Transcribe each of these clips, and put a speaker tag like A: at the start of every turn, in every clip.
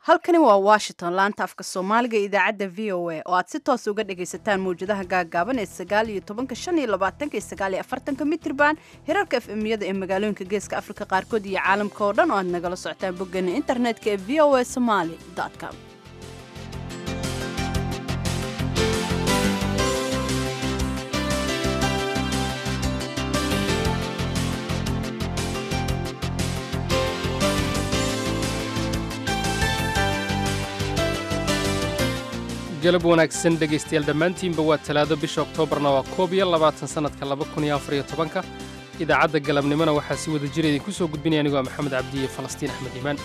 A: halkani waa Washington laanta afka Soomaaliga idaacadda VOA oo aad si toos uga dhagaysataan mawjadaha gaagaaban ee 19 mitirban hirarka FM-yada ee magaalooyinka Geeska Afrika qaarkood iyo caalamka oo dhan oo aad nagala socotaan boggeena internetka ee voasomali.com.
B: galab wanaagsan dhegaystayaal dhammaantiinba waa talaado bisha oktoobarna waa 21 sanadka 2014 idaacadda galabnimona waxaa si wada jira idinku soo gudbinaya anigoo maxamed cabdi iyo falastiin axmed iimaan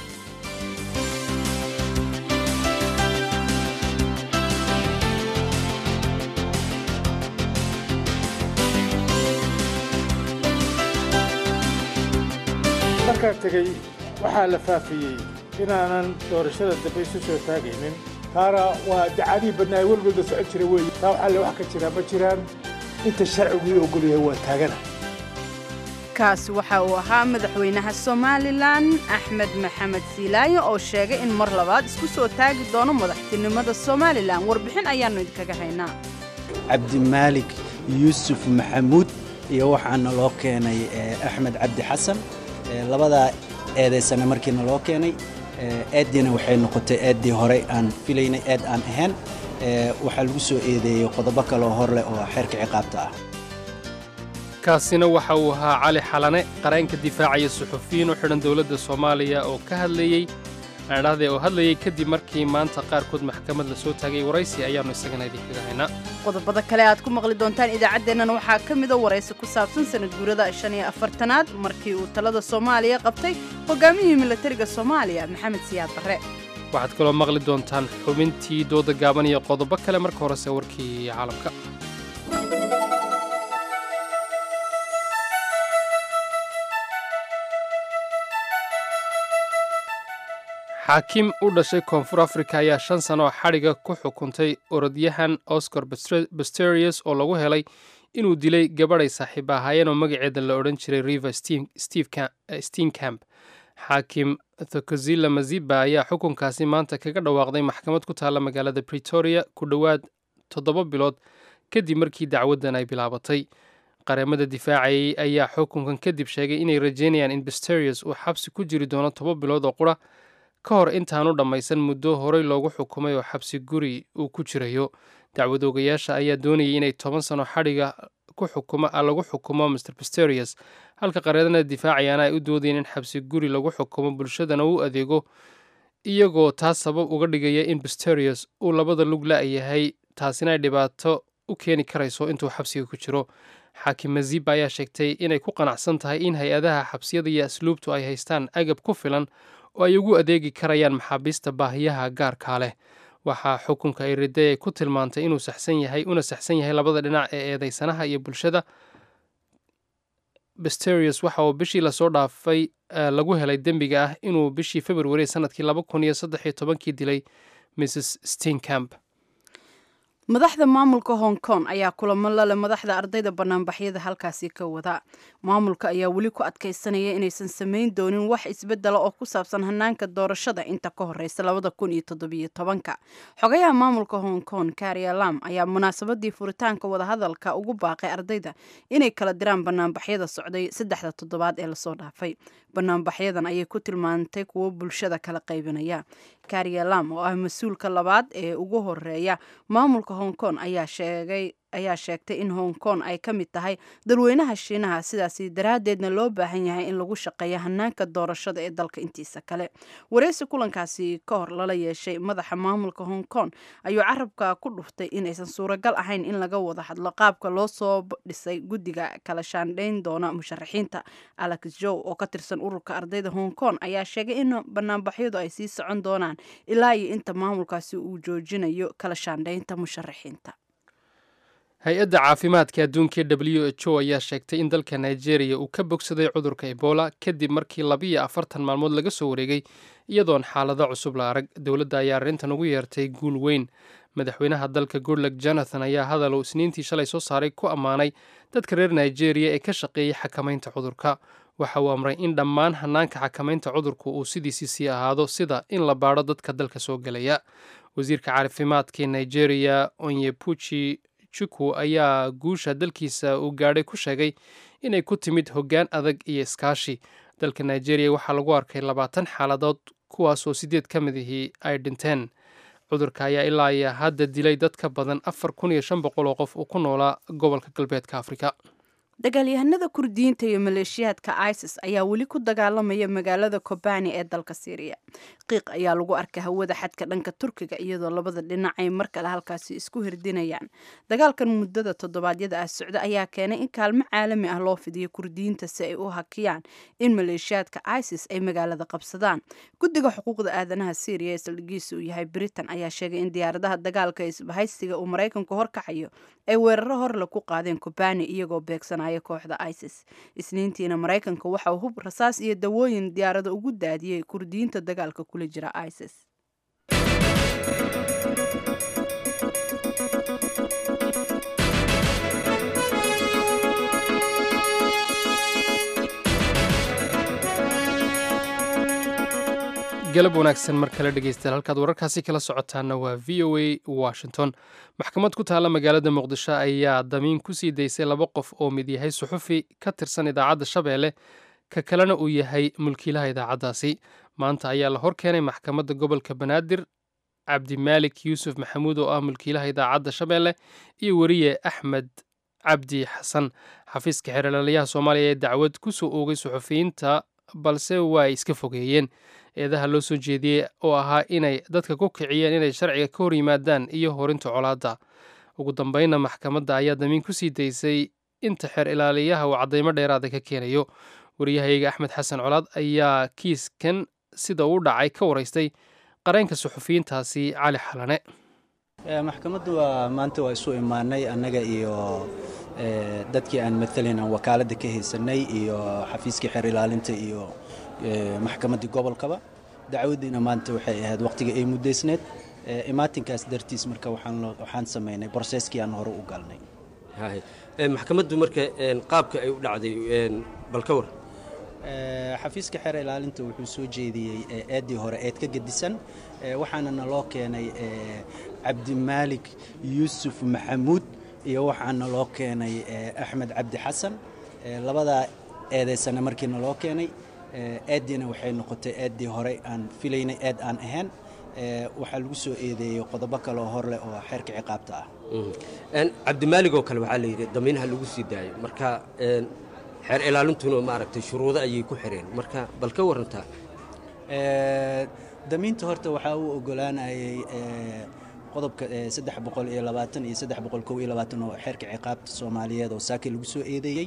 C: markaa tegey waxaa la faafiyey inaanan doorashada dambe isu soo taagaynin taana waa dacadii badnaay walwalba socon jira weeye taa waxaa le wax ka jira ma jiraan inta sharcigii ogol yahay waa taagana
A: kaasi waxa uu ahaa madaxweynaha Somaliland Axmed Maxamed Siilaayo oo sheegay in mar labaad isku soo taagi doono madaxtinimada Somaliland warbixin ayaanu idinkaga haynaa
D: Cabdi Maalik Yuusuf Maxamuud iyo waxaana loo keenay Axmed Cabdi Xasan labada eedeysana markiina loo keenay aadina waxay noqotay aadii hore aan filaynay aad aan ahayn waxa lagu soo eedeeyay qodobo kale oo hor leh oo xeerka ciqaabta ah
B: kaasina waxa uu ahaa Cali Xalane qareenka difaacaya suxufiyiin u xidhan dawladda Soomaaliya oo ka hadlayay kadib markii maanta qaarkood maxkamad la soo taagay waraysi ayaanu isagana idinkaga haynaa
A: qodobada kale aad ku maqli doontaan idaacaddeenana waxaa ka mid ah waraysi ku saabsan sanad guurada 45aad markii uu talada Soomaaliya qabtay hogaamiyihii militariga Soomaaliya Maxamed Siyaad Barre
B: waxaad kaloo maqli doontaan xubintii dooda gaaban iyo qodobo kale marka horese warkii caalamka xaakim u dhashay koonfur afrika ayaa 5 sano xadhiga ku xukuntay orodyahan Oscar Pistorius oo lagu helay inuu dilay gabadhay saaxiib ahaayeen oo magaceeda la odhan jiray River Steenkamp xaakim Thokozila Maziba ayaa xukunkaasi maanta kaga dhawaaqday maxkamad ku taalla magaalada Pretoria ku dhowaad 7 bilood kadib markii dacwaddan ay bilaabatay qareemada difaacayay ayaa xukunkan kadib sheegay inay rajeynayaan in Pistorius uu xabsi ku jiri doono 7 bilood oo qura ka hor intaanu dhammaysan muddo horey loogu xukumay oo xabsi guri uu ku jirayo dacwadoogayaasha ayaa doonayay inay 10 sano xadhiga lagu xukumo Mr Pistorius halka qareedana difaacayaana ay u doodayeen in xabsi guri lagu xukumo bulshadana uu adeego iyagoo taas sabab uga dhigaya in Pistorius uu labada lug la'yahay taasina ay dhibaato u keeni karayso intuu xabsiga ku jiro xaakim Maziba ayaa sheegtay inay ku qanacsan tahay in hay-adaha xabsiyada iyo asluubtu ay haystaan agab ku filan oo ay ugu adeegi karayaan maxaabiista baahiyaha gaarka leh waxaa xukunka ay riday ku tilmaantay inuu saxsan yahay labada dhinac ee eedeysanaha iyo bulshada Pistorius waxa uu bishii la soo dhaafay lagu helay dembiga ah inuu bishii February sanadkii 2013 dilay Mrs Steenkamp
A: madaxda maamulka Hong Kong ayaa kulamo la leh madaxda ardayda banaanbaxyada halkaasi ka wada maamulka ayaa wali ku adkeysanaya inaysan sameyn doonin wax isbedel oo ku saabsan hanaanka doorashada inta ka horeysa 2017 xogayaha maamulka Hong Kong Carrie Lam ayaa munaasabadii furitaanka wada hadalka ugu baaqay ardayda inay kala diraan banaanbaxyada socday 3 toddobaad ee la soo dhaafay banaanbaxyadan ayay ku tilmaantay kuwa bulshada kala qaybinaya Carrie Lam oo ah mas'uulka labaad ee ugu horeeya maamulka Hong Kong ayaa sheegtay in Hong Kong ay ka mid tahay dalweynaha Shiinaha sidaas daraadeedna loo baahan yahay in lagu shaqeeyo hanaanka doorashada ee dalka intiisa kale wareysi kulankaasi ka hor lala yeeshay madaxa maamulka Hong Kong ayuu carabka ku dhuftay in aysan suuragal ahayn in laga wada hadlo qaabka loo soo dhisay guddiga kala shaandhayn doona musharaxiinta Alex Zhou oo ka tirsan ururka ardayda Hong Kong ayaa sheegay in banaanbaxyadu ay sii socon doonaan ilaa iyo inta maamulkaasi uu joojinayo kala shaandhaynta musharaxiinta
B: hay-adda caafimaadka adduunka WHO ayaa sheegtay in dalka Nigeria uu ka bogsaday cudurka Ebola kadib markii 42 maalmood laga soo wareegay iyadoon xaalado cusub la arag dowladda ayaa arrintan ugu yeertay guul weyn madaxweynaha dalka goodluck jonathan ayaa hadal uu isniintii shalay soo saaray ku ammaanay dadka reer nigeria ee ka shaqeeyey xakamaynta cudurka. waxa uu amray in dhammaan hanaanka xakamaynta cudurku uu sidiisii sii ahaado, sida in la baadho dadka dalka soo gelaya. wasiirka caafimaadka nigeria onyebuchi chukwu ayaa guusha dalkiisa uu gaadhay ku sheegay inay ku timid hoggaan adag iyo iskaashi. dalka nigeria waxaa lagu arkay 20 xaaladood, kuwaasoo 8 ka mid ihii ay dhinteen. cudurka ayaa ilaa iyo hadda dilay dad ka badan 4,500 oo qof uu ku noolaa gobolka galbeedka afrika.
A: dagaalyahanada kurdiyiinta iyo maleeshiyaadka isis ayaa weli ku dagaalamaya magaalada kobani ee dalka syriya. qiiq ayaa lagu arkay hawada xadka dhanka turkiga, iyadoo labada dhinac ay mar kale halkaasi isku hirdinayaan. dagaalkan muddada toddobaadyada ah socda ayaa keenay in kaalmo caalami ah loo fidiyo kurdiyiinta si ay u hakiyaan in maleeshiyaadka isis ay magaalada qabsadaan. guddiga xuquuqda aadanaha syriya ee saldhigiisa uu yahay britain ayaa sheegay in diyaaradaha dagaalka isbahaysiga uu maraykanku horkacayo ay weeraro horle ku qaadeen kobani iyagoo beegsanaya kooxda isis. isniintiina maraykanka waxa uu hub rasaas iyo dawooyin diyaarado ugu daadiyey kurdiyiinta dagaalka kula jira isis.
B: galab wanaagsan mar kale dhegeystayaal, halkaad wararkaasi kala socotaana waa v o a washington. maxkamad ku taalla magaalada muqdisho ayaa damiin ku sii daysay 2 qof oo mid yahay suxufi ka tirsan idaacadda shabeelle, ka kalena uu yahay mulkiilaha idaacaddaasi. maanta ayaa la hor keenay maxkamadda gobolka banaadir cabdimaalik yuusuf maxamuud oo ah mulkiilaha idaacadda shabeelle iyo weriye axmed cabdi xasan. xafiiska xeerlaalayaha soomaaliya ee dacwad ku soo oogay suxufiyiinta, balse waa ay iska fogeeyeen eedaha loo soo jeediyey oo ahaa inay dadka ku kiciyeen inay sharciga ka hor yimaadaan iyo horinta colaadda. ugu dambeynna maxkamadda ayaa damiin ku sii daysay inta xeer ilaaliyaha uu caddaymo dheeraada ka keenayo. wariyahayga axmed xasan colaad ayaa kiiskan sida uu dhacay ka waraystay qareenka suxufiyiintaasi cali xalane.
D: maxkamaddu maanta waa isu imaanay annaga iyo dadkii aan matalan aan wakaaladda ka haysanay iyo xafiiskii xeer ilaalinta iyo maxkamaddii gobolkaba. dacwadiina maanta waxay ahayd waqtiga ay muddaysneed. imaatinkaas dartiis marka waxaan samaynay broseskii aan hore u galnay.
E: maxkamaddu marka qaabka ay u dhacday bal ka war.
D: xafiiska xeer ilaalinta wuxuu soo jeediyey eedii hore eed ka gedisan, waxaana naloo keenay cabdimaalik yuusuf maxamuud iyo waxaana loo keenay axmed cabdi xasan. labadaa eedaysana markii naloo keenay eediina waxay noqotay eedii hore aan filaynay eed aan ahayn. waxaa lagu soo eedeeyey qodobo kaloo horleh oo xeerka ciqaabta ah.
E: cabdimaalig oo kale waxaa la yidhi damiinha lagu sii daayo, marka xeer ilaalintuna maaragtay shuruudo ayay ku xireen, marka bal ka warantaa.
D: damiinta horta waxaa uu ogolaanayay qodobka 320 iyo 321 oo xeerka ciqaabta Soomaaliyeed oo saaki lagu soo eedeeyay.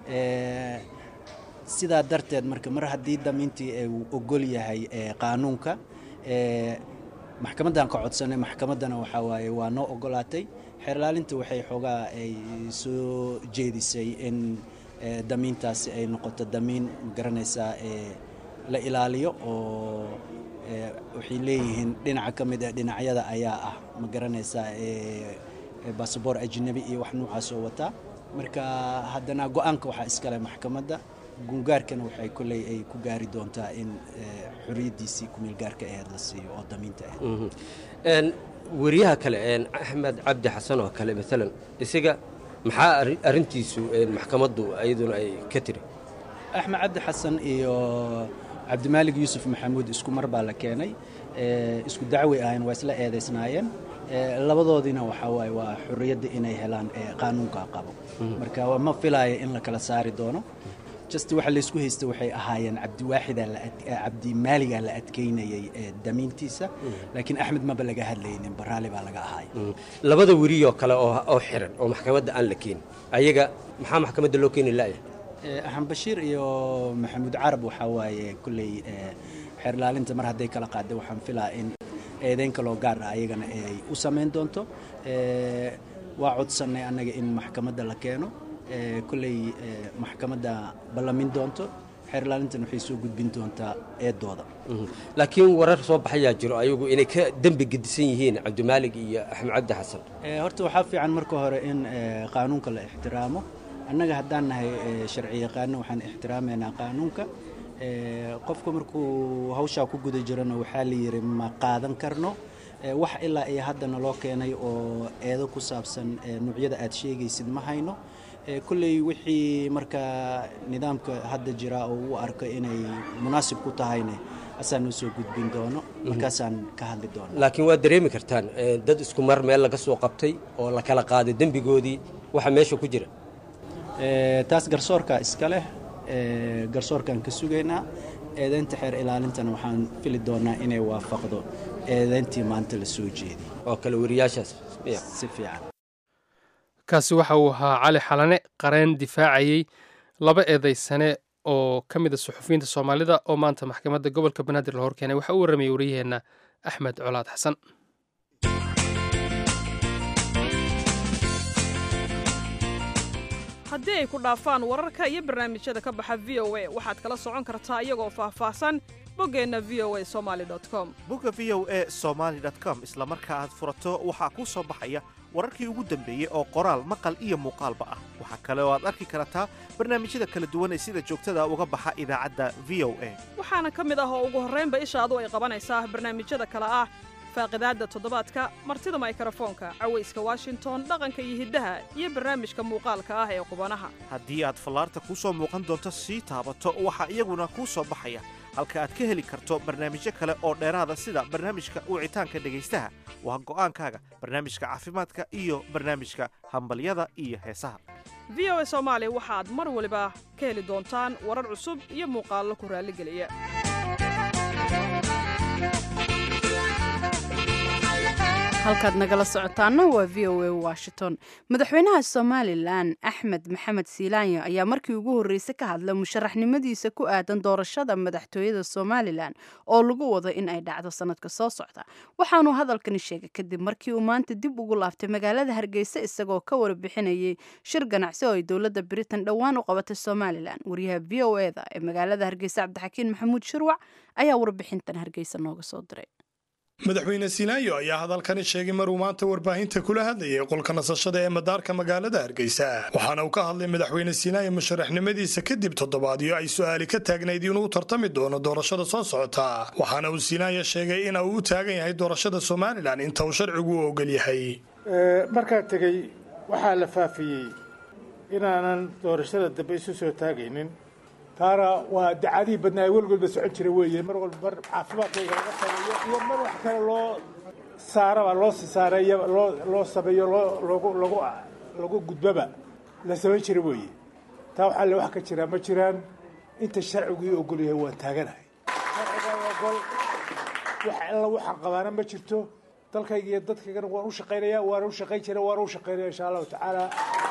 D: sidaa darteed marka mar haddii damiintii uu ogol yahay qaanuunka, maxkamaddan ka codsanay, maxkamaddana waxaa waaye waa noo ogolaatay. xeer ilaalinta waxay xoogaa ay soo jeedisay in damiintaasi ay noqoto damiin magaranaysaa la ilaaliyo oo waxay leeyihiin dhinaca ka mid ah dhinacyada ayaa ah magaranaysaa basaboor ajnabi iyo wax noocaas oo wataa. marka haddana go-aanka waxaa iskale maxkamadda. gungaarkana waxay kolley ay ku gaari doontaa in xorriyaddiisii kumeelgaarka aheed la siiyo oo damiinta aheed.
E: weriyaha kale axmed cabdi xasan oo kale maalan isaga maxaa arrintiisu maxkamaddu ayaduna ay ka tiri.
D: axmed cabdi xasan iyo cabdimaalik yuusuf maxamuud isku mar baa la keenay. isku dacwi ahayn, waa isla eedaysnaayeen. labadoodiina waxaa waaye waa xorriyadda inay helaan qaanuunka qabo. marka ma filaayo in la kala saari doono. just waxa la isku haystay waxay ahaayeen cabdimaaliga la adkeynayay damiintiisa, laakiin axmed maba laga hadlaynin, baraali baa laga ahaay.
E: labada weriyoo kale oo xiran oo maxkamadda aan la keenin, ayaga maxaa maxkamadda loo keeni laaya?
D: axmed bashiir iyo maxamuud carab waxaa waaye kulley xeer ilaalinta mar hadday kala qaadday waxaan filaa in eedeyn kaloo gaar ah ayagana ay u samayn doonto. waa codsannay annaga in maxkamadda la keeno. kulley maxkamadda ballamin doonto. xeer ilaalintan waxay soo gudbin doontaa eedooda.
E: laakiin warar soo baxayaa jiro ayagu inay ka dembi gedisan yihiin cabdimaalig iyo axmed cabdi xasan.
D: horta waxaa fiican marka hore in qaanuunka la ixtiraamo. annaga haddaan nahay sharci yaqaano waxaan ixtiraameynaa qaanuunka. qofka markuu hawshaa ku guda jirana waxaa la yidhi ma qaadan karno wax ilaa iyo haddana loo keenay oo eedo ku saabsan nuucyada aad sheegaysid ma hayno. kulley wixii markaa nidaamka hadda jira oo uu arko inay munaasib ku tahayne asaan u soo gudbin doono markaasaan ka hadli doono.
E: laakiin waa dareemi kartaan dad isku mar meel laga soo qabtay oo la kala qaaday dembigoodii waxa meesha ku jira.
D: taas garsoorka iska leh garsoorkaan ka sugaynaa. eedaynta xeer ilaalintana waxaan fili doonaa inay waafaqdo eedayntii maanta la soo jeediyey
E: oo kale wariyaashaas
D: si fiican.
B: kaasi waxa uu ahaa cali xalane qareen difaacayey laba eedaysane oo ka mid a suxufiyiinta soomaalida oo maanta maxkamadda gobolka banaadir la horkeenay waxaa u warramayay wariyaheenna axmed colaad xasan.
F: haddii ay ku dhaafaan wararka iyo barnaamijyada ka baxa v o a waxaad kala socon kartaa iyagoo faahfaahsan boggeenna v o a somaali com.
G: bogga v o a somaali com isla marka aad furato waxaa kuu soo baxaya wararkii ugu dambeeyey oo qoraal maqal iyo muuqaalba ah. waxaa kale oo aad arki kartaa barnaamijyada kala duwan ee sida joogtada uga baxa idaacadda v o a.
F: waxaana ka mid ah oo ugu horraynba ishaadu ay qabanaysaa barnaamijyada kale ah faaqidaadda toddobaadka, martida mikrofoonka, cawayska washington, dhaqanka iyo hiddaha iyo barnaamijka muuqaalka ah ee qubanaha.
G: haddii aad fallaarta kuu soo muuqan doonto sii taabato waxaa iyaguna kuu soo baxaya halka aad ka heli karto barnaamijyo kale oo dheeraada sida barnaamijka wicitaanka dhegaystaha waa go'aankaaga, barnaamijka caafimaadka iyo barnaamijka hambalyada iyo heesaha.
F: v o a soomaali waxaad mar waliba ka heli doontaan warar cusub iyo muuqaallo ku raalligeliya.
A: halkaad nagala socotaana waa v o a washington. madaxweynaha somalilan axmed maxamed siilaanyo ayaa markii ugu horreysay ka hadlay musharaxnimadiisa ku aadan doorashada madaxtooyada somalilan oo lagu wado in ay dhacdo sanadka soo socda. waxaanuu hadalkani sheegay kadib markii uu maanta dib ugu laaftay magaalada hargeysa isagoo ka warbixinayay shir ganacsi oo ay dowladda britain dhowaan u qabatay somalilan. wariyaha v o eda ee magaalada hargeysa cabdixakiin maxamuud shirwac ayaa warbixintan hargeysa nooga soo diray.
H: madaxweyne siinaayo ayaa hadalkani sheegay maruu maanta warbaahinta kula hadlayay qolka nasashada ee madaarka magaalada hargeysa. waxaana uu ka hadlay madaxweyne siinaayo musharaxnimadiisa kadib toddobaadyo ay su'aali ka taagnayd inuu tartami doono doorashada soo socota. waxaana uu siinaayo sheegay in uu u taagan yahay doorashada somalilan inta uu sharcigu u ogol yahay.
C: markaa tegey waxaa la faafiyey inaanan doorashada dambe isu soo taagaynin. taana waa dacadihii badnaa welwalba socon jira weeye. mar walba mar caafimaadkayga laga sameeyo iyo mar wax kale loo saaraba loo sii saareeyo loo sameeyo lagu gudbaba la samayn jira weeye. taa waxaa le wax ka jiraa ma jiraan. inta sharcigu ii ogol yahay waan taaganahay. sharciga ogol wax alla waxaan qabaana ma jirto. dalkayga iyo dadkaygana waan u shaqaynayaa, waana u shaqayn jira, waana u shaqaynaya insha allahu tacaala.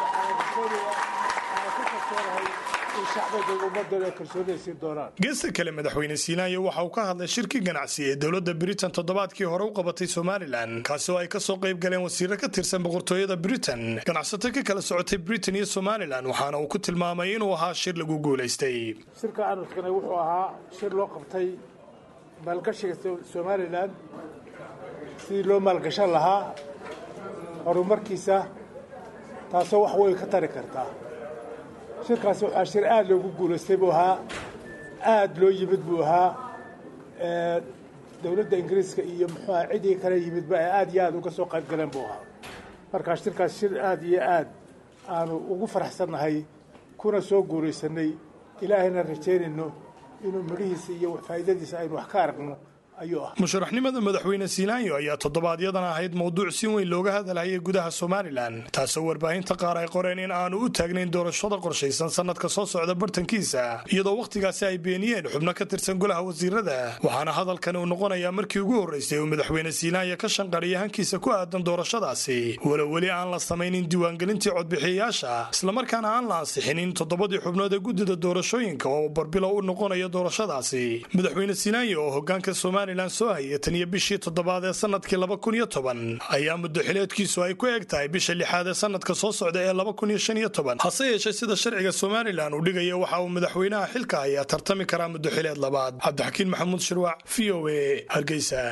H: geesta kale madaxweyne siinaayo waxa uu ka hadlay shirki ganacsi ee dowladda britain toddobaadkii hore u qabatay somalilan, kaasi oo ay ka soo qayb galeen wasiiro ka tirsan boqortooyada britain, ganacsato ka kala socotay britain iyo somalilan. waxaana uu ku tilmaamay inuu ahaa shir lagu guulaystay.
C: shirka aanu tagnay wuxuu ahaa shir loo qabtay maalgashiga somalilan, sidii loo maalgashan lahaa horumarkiisa, taasoo wax weyn ka tari kartaa. shirkaasi waxaa shir aad loogu guulaystay buu ahaa, aad loo yimid buu ahaa. dowladda ingiriiska iyo muxuuha cidii kale yimidba ay aad iyo aad uga soo qayb galeen buu ahaa. markaa shirkaas shir aad iyo aad aanu ugu faraxsannahay kuna soo guulaysanay, ilaahayna rajaynayno inuu midhihiisa iyo faa'iidadiisa aynu wax ka aragno ayuu ah.
H: musharaxnimada madaxweyne siinaayo ayaa toddobaadyadana ahayd mowduuc si weyn looga hadalhayay gudaha somalilan, taasoo warbaahinta qaar ay qoreen in aanu u taagnayn doorashada qorshaysan sanadka soo socda bartankiisa, iyadoo wakhtigaasi ay beeniyeen xubno ka tirsan golaha wasiirada. waxaana hadalkani uu noqonayaa markii ugu horraysay uu madaxweyne siinaayo ka shanqariya hankiisa ku aadan doorashadaasi, walow weli aan la samaynin diiwaangelintii codbixiyayaasha, islamarkaana aan la ansixinin toddobadii xubnood ee guddida doorashooyinka oo barbilow u noqonaya doorashadaasi. madaxweyne siinaayo oo hogaanka somalilan somalilan soo hayay tan iyo bishii toddobaad ee sanadkii 2010 ayaa muddo xileedkiisu ay ku eg tahay bisha 6aad ee sanadka soo socda ee 2015 hase yeeshee sida sharciga somalilan uu dhigaya waxa uu madaxweynaha xilka hayaa tartami karaa muddo xileed labaad. cabdixakiin maxamuud shirwac, VOA, Hargeysa.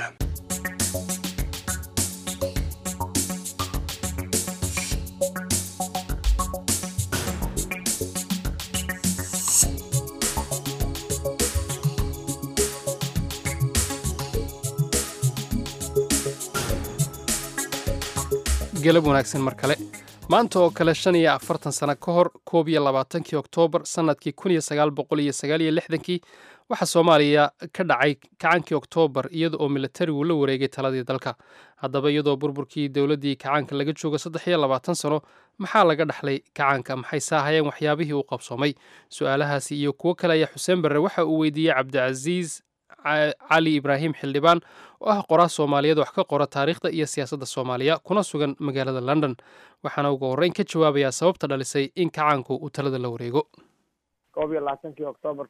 B: galab wanaagsan mar kale. maanta oo kale 45 sano ka hor 21 Oktoobar sanadkii 1969 waxaa Soomaaliya ka dhacay kacankii Oktoobar iyada oo militarigu la wareegay taladii dalka. haddaba iyadoo burburkii dowladii kacanka laga joogo 23 sano maxaa laga dhaxlay kacanka, maxay saahayeen waxyaabihii uu qabsoomay? su'aalahaasi iyo kuwo kale ayaa Xuseen Barre waxa uu weydiiyey Cabdicaziis cali ibraahim xildhibaan oo ah qoraa Soomaaliyeed wax ka qora taariikhda iyo siyaasadda Soomaaliya kuna sugan magaalada London, waxaana ugu horreyn ka jawaabayaa sababta dhalisay in kacaanku uu talada la wareego.
I: 21 Oktoobar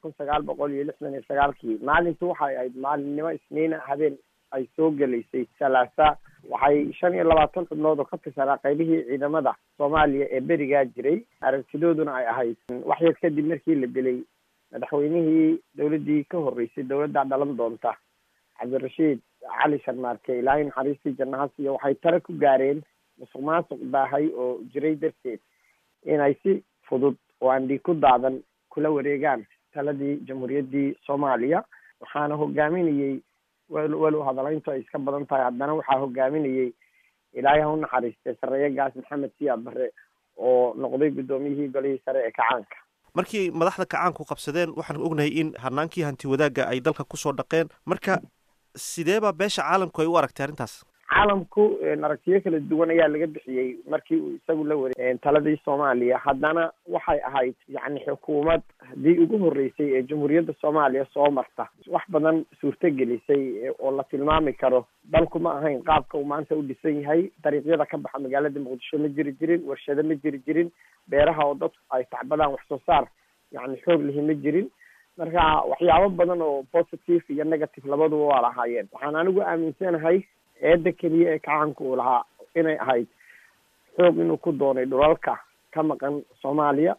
I: 1969 maalintu waxay ahayd maalinimo Isniina habeen ay soo galaysay Salaasa. waxay 25 xubnood oo ka tirsanaa qaybihii ciidamada Soomaaliya ee berigaa jiray. aragtidooduna ay ahayd wax yar kadib markii la dilay madaxweynihii dowladii ka horeysay dowladda dhalan doonta Cabdirashiid Cali Sharmaarke ilaahay naxariistii jannaha siiyo, waxay talo ku gaareen musuqmaasuq baahay oo jiray darteed inay si fudud oo aan dhiig ku daadan kula wareegaan taladii jamhuuriyaddii Soomaaliya. waxaana hogaaminayay walow hadalayntu ay iska badan tahay haddana waxaa hogaaminayay ilaahay ha u naxariistay sarreeyagaas Maxamed Siyaad Barre oo noqday guddoomiyihii golihii sare ee kacaanka.
G: markii madaxda kacaanku qabsadeen waxaan ognahay in hanaankii hanti wadaagga ay dalka kusoo dhaqeen. marka sideeba beesha caalamku ay u aragtay arrintaas?
I: caalamku aragtiyo kala duwan ayaa laga bixiyey markii uu isagu la wareegay taladii Soomaaliya. haddana waxay ahayd yacni xukuumad haddii ugu horreysay ee jamhuuriyadda Soomaaliya soo marta wax badan suurtagelisay oo la tilmaami karo. dalku ma ahayn qaabka uu maanta u dhisan yahay. dariiqyada ka baxa magaalada Muqdisho ma jiri jirin, warshado ma jiri jirin, beeraha oo dadku ay tacbadaan wax soo saar yacni xoog lihi ma jirin. marka waxyaabo badan oo positive iyo negative labaduba waa lahaayeen. waxaan anigu aaminsanahay eedda keliya ee kacaanka uu lahaa inay ahayd xoog inuu ku doonay dhulalka ka maqan Soomaaliya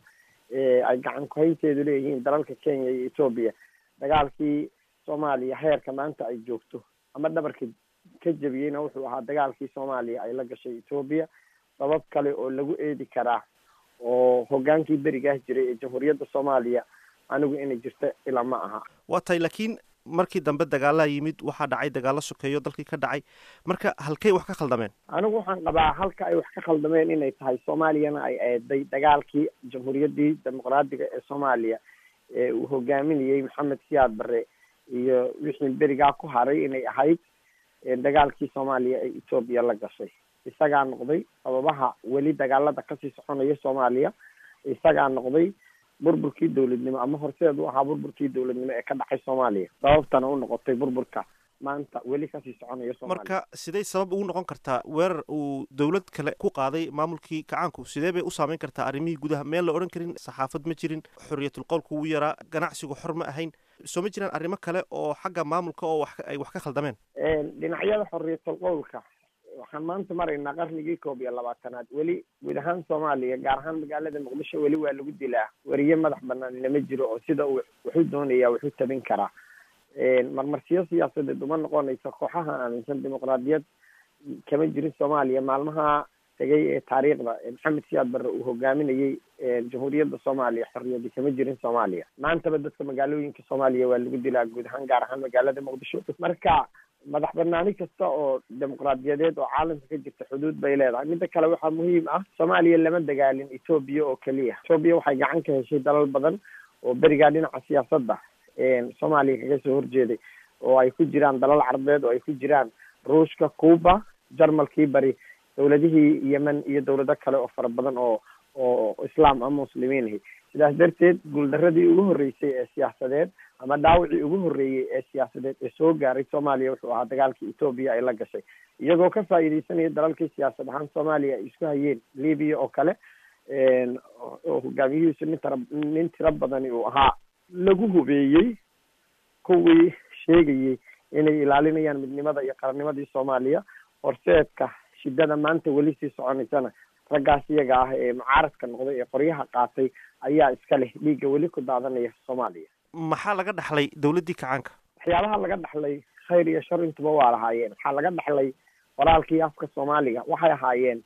I: ay gacan ku haynteedu leeyihiin dalalka Kenya iyo Ethiopia. dagaalkii Soomaaliya heerka maanta ay joogto ama dhabarka ka jabiyeyna wuxuu ahaa dagaalkii Soomaaliya ay la gashay Ethiopia. sabab kale oo lagu eedi karaa oo hogaankii berigaas jiray ee jamhuuriyadda Soomaaliya anigu inay jirto ilaa ma aha.
G: waa tahay laakiin markii dambe dagaalaa yimid waxaa dhacay dagaalo sokeeyo dalkii ka dhacay. marka halkay wax ka khaldameen?
I: anigu waxaan qabaa halka ay wax ka khaldameen inay tahay Soomaaliyana ay eeday dagaalkii jamhuuriyaddii dimuqraadiga ee Soomaaliya ee uu hogaaminayay Maxamed Siyaad Barre iyo wixii berigaa ku haray inay ahayd dagaalkii Soomaaliya ee Ethiopia la gashay. isagaa noqday sababaha weli dagaalada kasii soconaya Soomaaliya. isagaa noqday burburkii dowladnimo ama horseed u ahaa burburkii dowladnimo ee ka dhacay Soomaaliya. sababtana u noqotay burburka maanta weli kasii soconaya Soomaaliya.
G: marka sidee sabab ugu noqon kartaa weerar uu dowlad kale ku qaaday maamulkii kacaanku? sidee bay u saameyn kartaa arrimihii gudaha? meel la odhan karin saxaafad ma jirin, xorriyatul qowlku wuu yaraa, ganacsigu xor ma ahayn. soo ma jiraan arrimo kale oo xagga maamulka oo ay wax ka khaldameen?
I: dhinacyada xorriyatul qowlka waxaan maanta maraynaa qarnigii 21aad. weli guud ahaan Soomaaliya gaar ahaan magaalada Muqdisho weli waa lagu dilaa wariye madax banaan lama jiro oo sida uu wuxuu doonayaa wuxuu tabin karaa. marmarsiyo siyaasadeed uma noqonaysa kooxaha aaminsan dimuqraadiyad kama jirin Soomaaliya. maalmaha tagay ee taariikhda Maxamed Siyaad Barre uu hogaaminayay jamhuuriyadda Soomaaliya xorriyadii kama jirin Soomaaliya. maantaba dadka magaalooyinka Soomaaliya waa lagu dilaa guud ahaan gaar ahaan magaalada Muqdisho. marka madax banaani kasta oo dimuqraadiyadeed oo caalamka ka jirta xuduud bay leedahay. midda kale waxaa muhiim ah Soomaaliya lama dagaalin Ethiopia oo keliya. Ethiopia waxay gacan ka heshay dalal badan oo berigaa dhinaca siyaasadda Soomaaliya kaga soo horjeeday oo ay ku jiraan dalal carabeed oo ay ku jiraan Ruushka, Cuba, Jarmalkii bari, dowladihii Yemen iyo dowlado kale oo fara badan oo islaam ama muslimiin. sidaas darteed guuldaradii ugu horreysay ee siyaasadeed ama dhaawacii ugu horreeyey ee siyaasadeed ee soo gaaray Soomaaliya wuxuu ahaa dagaalkii Ethiopia ay la gashay. iyagoo ka faa'iideysanaya dalalkii siyaasad ahaan Soomaaliya ay isku hayeen Libiya oo kale oo hogaamiyihiisu nin tiro badani uu ahaa lagu hubeeyey kuwii sheegayey inay ilaalinayaan midnimada iyo qarannimadii soomaaliya. horseedka shidada maanta weli sii soconaysana raggaas iyaga ah ee mucaaradka noqday ee qoryaha qaatay ayaa iska leh dhiigga weli ku daadanaya soomaaliya.
G: maxaa laga dhaxlay dowladdii kacaanka?
I: waxyaabaha laga dhaxlay khayr iyo shar intuba waa lahaayeen. waxaa laga dhaxlay qoraalkii afka soomaaliga waxay ahaayeen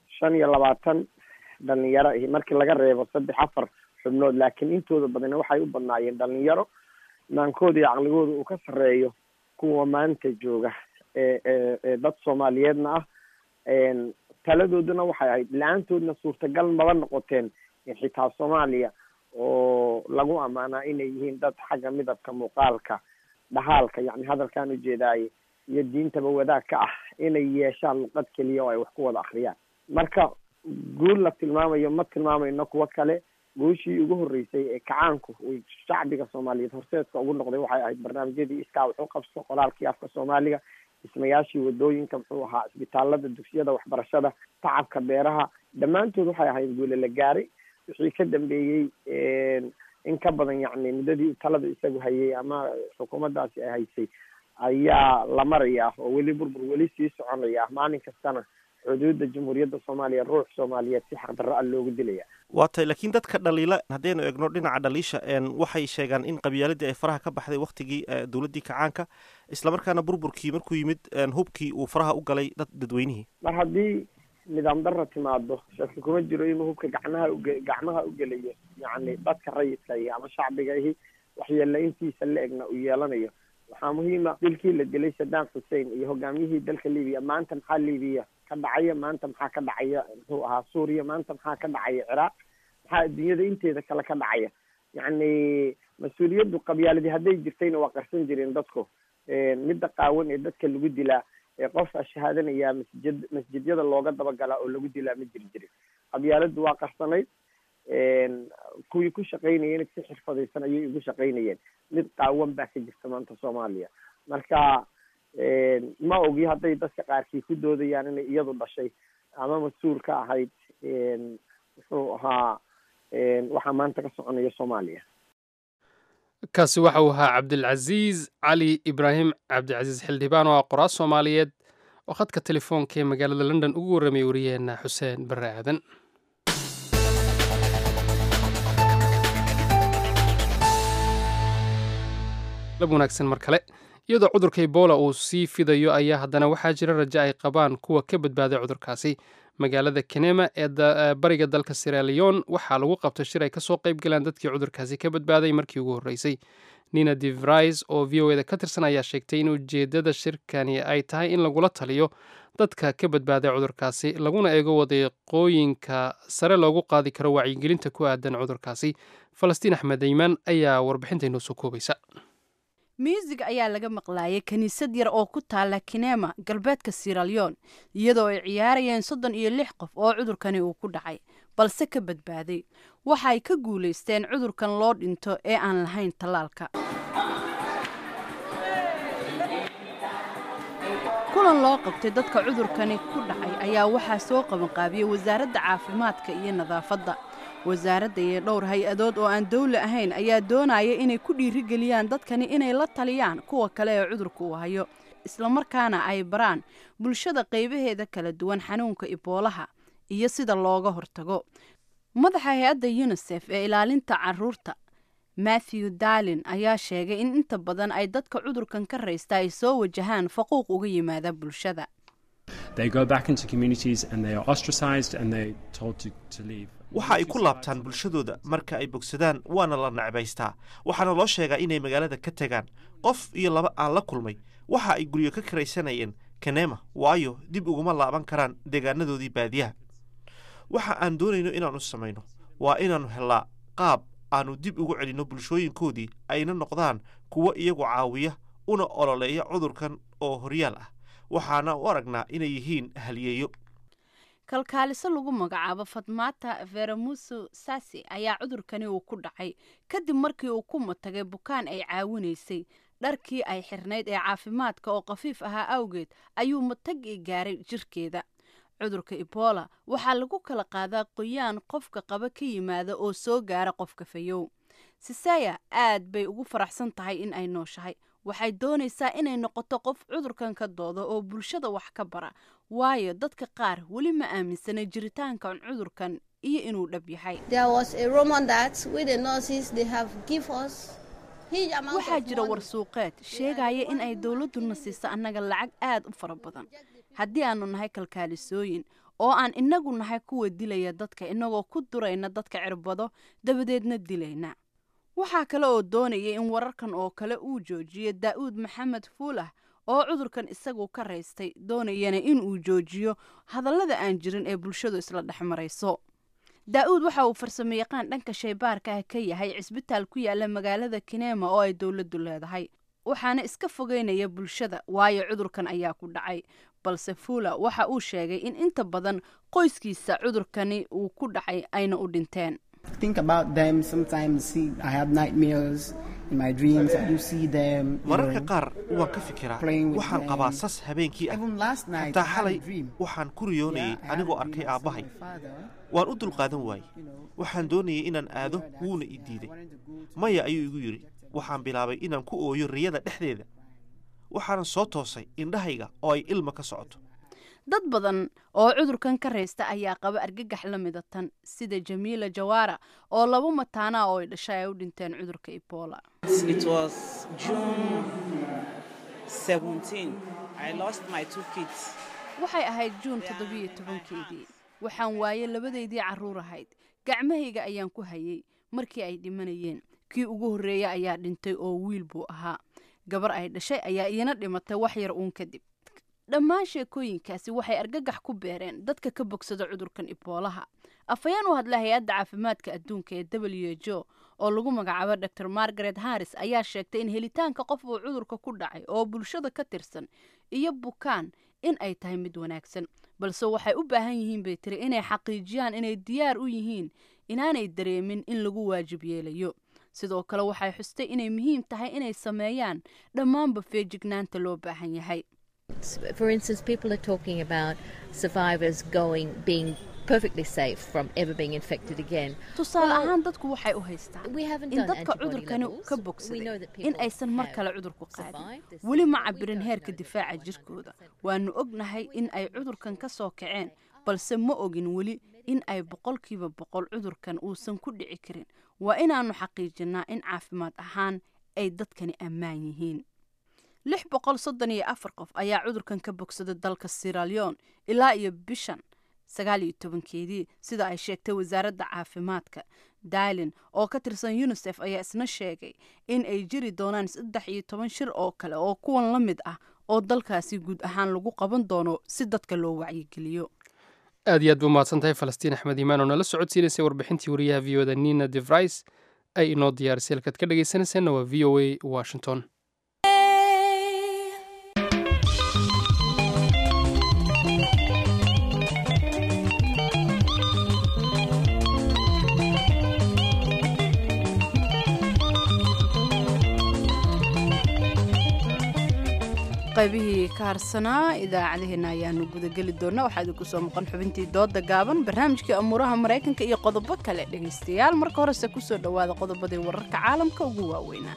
I: 25 dhalinyaro ah markii laga reebo 3-4 xubnood, laakiin intooda badana waxay u badnaayeen dhalinyaro maankooda iyo caqligooda uu ka sarreeyo kuwa maanta jooga ee dad soomaaliyeedna ah. taladooduna waxay ahayd la-aantoodna suurtagal maba noqoteen in xitaa soomaaliya oo lagu ammaanaa inay yihiin dad xagga midabka muuqaalka dhahaalka yacni hadalkaan ujeedaaye iyo diintaba wadaag ka ah inay yeeshaan luqad keliya oo ay wax ku wada akriyaan. marka guul la tilmaamayo ma tilmaamayno kuwo kale. guushii ugu horreysay ee kacaanku uu shacbiga soomaaliyeed horseedka ugu noqday waxay ahayd barnaamijyadii iskaa wuxuu qabso qoraalkii afka soomaaliga, dhismayaashii wadooyinka, muxuu ahaa isbitaalada, dugsiyada waxbarashada, tacabka beeraha, dhammaantood waxay ahayd guule la gaaray. wixii ka dambeeyey in ka badan yacni muddadii talada isagu hayay ama xukuumaddaasi ay haysay ayaa la marayaa oo weli burbur weli sii soconaya. maalin kastana xuduudda jamhuuriyadda soomaaliya ruux soomaaliyeed si xaqdarro ah loogu dilaya.
G: waa tay laakiin dadka dhaliila haddaynu eegno dhinaca dhaliisha waxay sheegaan in qabyaaladii ay faraha ka baxday waktigii dowladdii kacaanka, islamarkaana burburkii markuu yimid hubkii uu faraha u galay dadweynihii.
I: mar haddii nidaam darra timaado shaki kuma jiro inuu hubka gacmaha ugelayo yacni dadka rayidka iyo ama shacbiga ihi waxyeella intiisa la egna uu yeelanayo. waxaa muhiima dilkii la dilay Saddam Hussein iyo hogaamiyihii dalka Libiya. maanta maxaa Libiya ka dhacaya? maanta maxaa ka dhacaya muxuu ahaa Suuriya? maanta maxaa ka dhacaya Ciraaq? maxaa adduunyada inteeda kale ka dhacaya? yacni mas-uuliyaddu qabyaaladii hadday jirtayna waa qarsan jireen dadku. midda qaawan ee dadka lagu dilaa ee qofka shahaadanayaa masjidyada looga dabagalaa oo lagu dilaa ma jiri jirin. qabyaaladdu waa qarsanayd. kuwii ku shaqaynayeen si xirfadaysan ayay ugu shaqaynayeen. mid qaawan baa ka jirta maanta soomaaliya. marka ma ogi hadday dadka qaarkii ku doodayaan inay iyadu dhashay ama mas-uul ka ahayd muxuu ahaa waxaa maanta ka soconaya soomaaliya.
B: kaasi waxa uu ahaa cabdilcasiis cali ibraahim cabdicasiis xildhibaan oo ah qoraas soomaaliyeed oo khadka telefoonka ee magaalada london ugu warramay wariyaheena xuseen barre aadan. lab wanaagsan mar kale. iyadoo cudurka ebola uu sii fidayo ayaa haddana waxaa jira rajo ay qabaan kuwa ka badbaaday cudurkaasi. magaalada kenema ee bariga dalka Sierra Leone waxaa lagu qabtay shir ay kasoo qayb galaan dadkii cudurkaasi ka badbaaday markii ugu horreysay. Nina de Vries oo VOA-da ka tirsan ayaa sheegtay in ujeeddada shirkani ay tahay in lagula taliyo dadka ka badbaaday cudurkaasi laguna eego wadiiqooyinka sare loogu qaadi karo wacyigelinta ku aadan cudurkaasi. Falastiin Axmed Ayman ayaa warbixinta inoo soo koobaysa.
A: miusig ayaa laga maqlaayay kiniisad yar oo ku taala Kenema galbeedka Sierra Leone iyadoo ay ciyaarayeen 36 qof oo cudurkani uu ku dhacay balse ka badbaaday. waxa ay ka guuleysteen cudurkan loo dhinto ee aan lahayn tallaalka. kulan loo qabtay dadka cudurkani ku dhacay ayaa waxaa soo qabanqaabiyay wasaaradda caafimaadka iyo nadaafadda. wasaaradda iyo dhowr hay-adood oo aan dawli ahayn ayaa doonaya inay ku dhiirigeliyaan dadkani inay la taliyaan kuwa kale ee cudurka uu hayo, islamarkaana ay baraan bulshada qaybaheeda kala duwan xanuunka iboolaha iyo sida looga hortago. madaxa hay-adda UNICEF ee ilaalinta caruurta Matthew Darlin ayaa sheegay in inta badan ay dadka cudurkan ka raysta ay soo wajahaan faquuq uga yimaada bulshada.
J: They go back into communities and they are ostracized and they told to leave.
G: waxa ay ku laabtaan bulshadooda marka ay bogsadaan waana la nacbaystaa. waxaana loo sheegaa inay magaalada ka tagaan. qof iyo laba aan la kulmay waxa ay guryo ka karaysanayeen Kenema waayo dib uguma laaban karaan deegaanadoodii baadiyaha. waxa aan doonayno inaanu samayno waa inaanu helaa qaab aanu dib ugu celino bulshooyinkoodii ayna noqdaan kuwa iyagu caawiya una ololeeya cudurkan oo horyaal ah. waxaana u aragnaa inay yihiin halyeeyo.
A: kalkaaliso lagu magacaabo Fatmata Veramusu Sasi ayaa cudurkani uu ku dhacay kadib markii uu ku matagay bukaan ay caawinaysay. dharkii ay xirnayd ee caafimaadka oo qafiif ahaa awgeed ayuu matagi gaaray jirkeeda. cudurka Ebola waxaa lagu kala qaadaa qoyaan qofka qaba ka yimaada oo soo gaara qofka fayow. Sisaya aad bay ugu faraxsan tahay in ay nooshahay waxay doonaysaa inay noqoto qof cudurkan ka dooda oo bulshada wax ka bara waayo dadka qaar weli ma aaminsana jiritaankan cudurkan iyo inuu dhab yahay waxaa jira warsuuqeed sheegaya in ay dowladduna siiso annaga lacag aad u fara badan haddii aanu nahay kalkaalisooyin oo aan inagu nahay kuwa dilaya dadka inagoo ku durayna dadka cirbado dabadeedna dilayna waxaa kale oo doonayay in wararkan oo kale uu joojiyo daa'uud maxamed fuulah oo cudurkan isagu ka raystay doonayana in uu joojiyo hadallada aan jirin ee bulshadu isla dhex marayso daa'uud waxa uu farsamo yaqaan dhanka shaybaarka ah ka yahay cisbitaal ku yaala magaalada Kinema oo ay dowladdu leedahay waxaana iska fogeynaya bulshada waayo cudurkan ayaa ku dhacay balse Fuula waxa uu sheegay in inta badan qoyskiisa cudurkani uu ku dhacay ayna u dhinteen
K: think about them sometimes I have nightmares in my dreams I do see them
G: mararka qaar waan ka fikiraa waxaan qabaa sas habeenkii ah xataa xalay waxaan ku riyoonayay anigoo arkay aabbahay waan u dulqaadan waayey waxaan doonayay inaan aado wuuna i diiday maya ayuu igu yidhi waxaan bilaabay inaan ku ooyo riyada dhexdeeda waxaanan soo toosay indhahayga oo ay ilma ka socoto
A: dad badan oo cudurkan ka raysta ayaa qaba argagax la mida tan sida Jamiila Jawara oo laba mataana oo ay dhashay ay u dhinteen cudurka Ebola.
L: It was June 17. I lost my two kids.
A: Waxay ahayd June 17keedii. Waxaan waayay labadeedii carruur ahayd. Gacmahayga ayaan ku hayay markii ay dhimanayeen. Kii ugu horeeyay ayaa dhintay oo wiil buu ahaa. Gabar ay dhashay ayaa iyana dhimatay wax yar uun kadib. dhammaan sheekooyinkaasi waxay argagax ku beereen dadka ka bogsada cudurkan Ebola. Afayaan u hadlay hay'adda caafimaadka adduunka ee WHO oo lagu magacaabo Dr. Margaret Harris ayaa sheegtay in helitaanka qof uu cudurka ku dhacay oo bulshada ka tirsan iyo bukaan in ay tahay mid wanaagsan balse waxay u baahan yihiin bay tiri inay xaqiijiyaan inay diyaar u yihiin inaanay dareemin in lagu waajib yeelayo sidoo kale waxay xustay inay muhiim tahay inay sameeyaan dhammaanba feejignaanta loo baahan yahay.
M: For instance, people are talking about survivors being perfectly safe from ever being infected again.
A: Tusaale ahaan dadku waxay u haystaan in dadka cudurkani ka bogsaday in aysan mar kale cudurku qaadin weli ma cabirin heerka difaaca jirkooda waanu ognahay in ay cudurkan ka soo kaceen balse ma ogin weli in ay 100% cudurkan uusan ku dhici karin waa inaanu xaqiijinaa in caafimaad ahaan ay dadkani ammaan yihiin 634 qof ayaa cudurkan ka bogsaday dalka Sierra Leone ilaa iyo bishan 19keedii sida ay sheegtay wasaaradda caafimaadka. Dalin oo ka tirsan UNICEF ayaa isna sheegay in ay jiri doonaan 13 shir oo kale oo kuwan la mid ah oo dalkaasi guud ahaan lagu qaban doono si dadka loo wacyigeliyo.
B: aad iyo aad buu mahadsantahay Falastiin Axmed Iimaan oo nala socodsiinaysay warbixintii wariyaha VOA-da Nina De Vries ay inoo diyaarisay halkaad ka dhagaysanayseen waa VOA Washington.
A: qaybihii ka harsanaa idaacadaheena ayaanu gudageli doonaa waxaa idinku soo maqan xubintii dooda gaaban barnaamijkii amuuraha maraykanka iyo qodobo kale dhegaystayaal marka horese kusoo dhowaada qodobadii wararka caalamka ugu waaweynaa.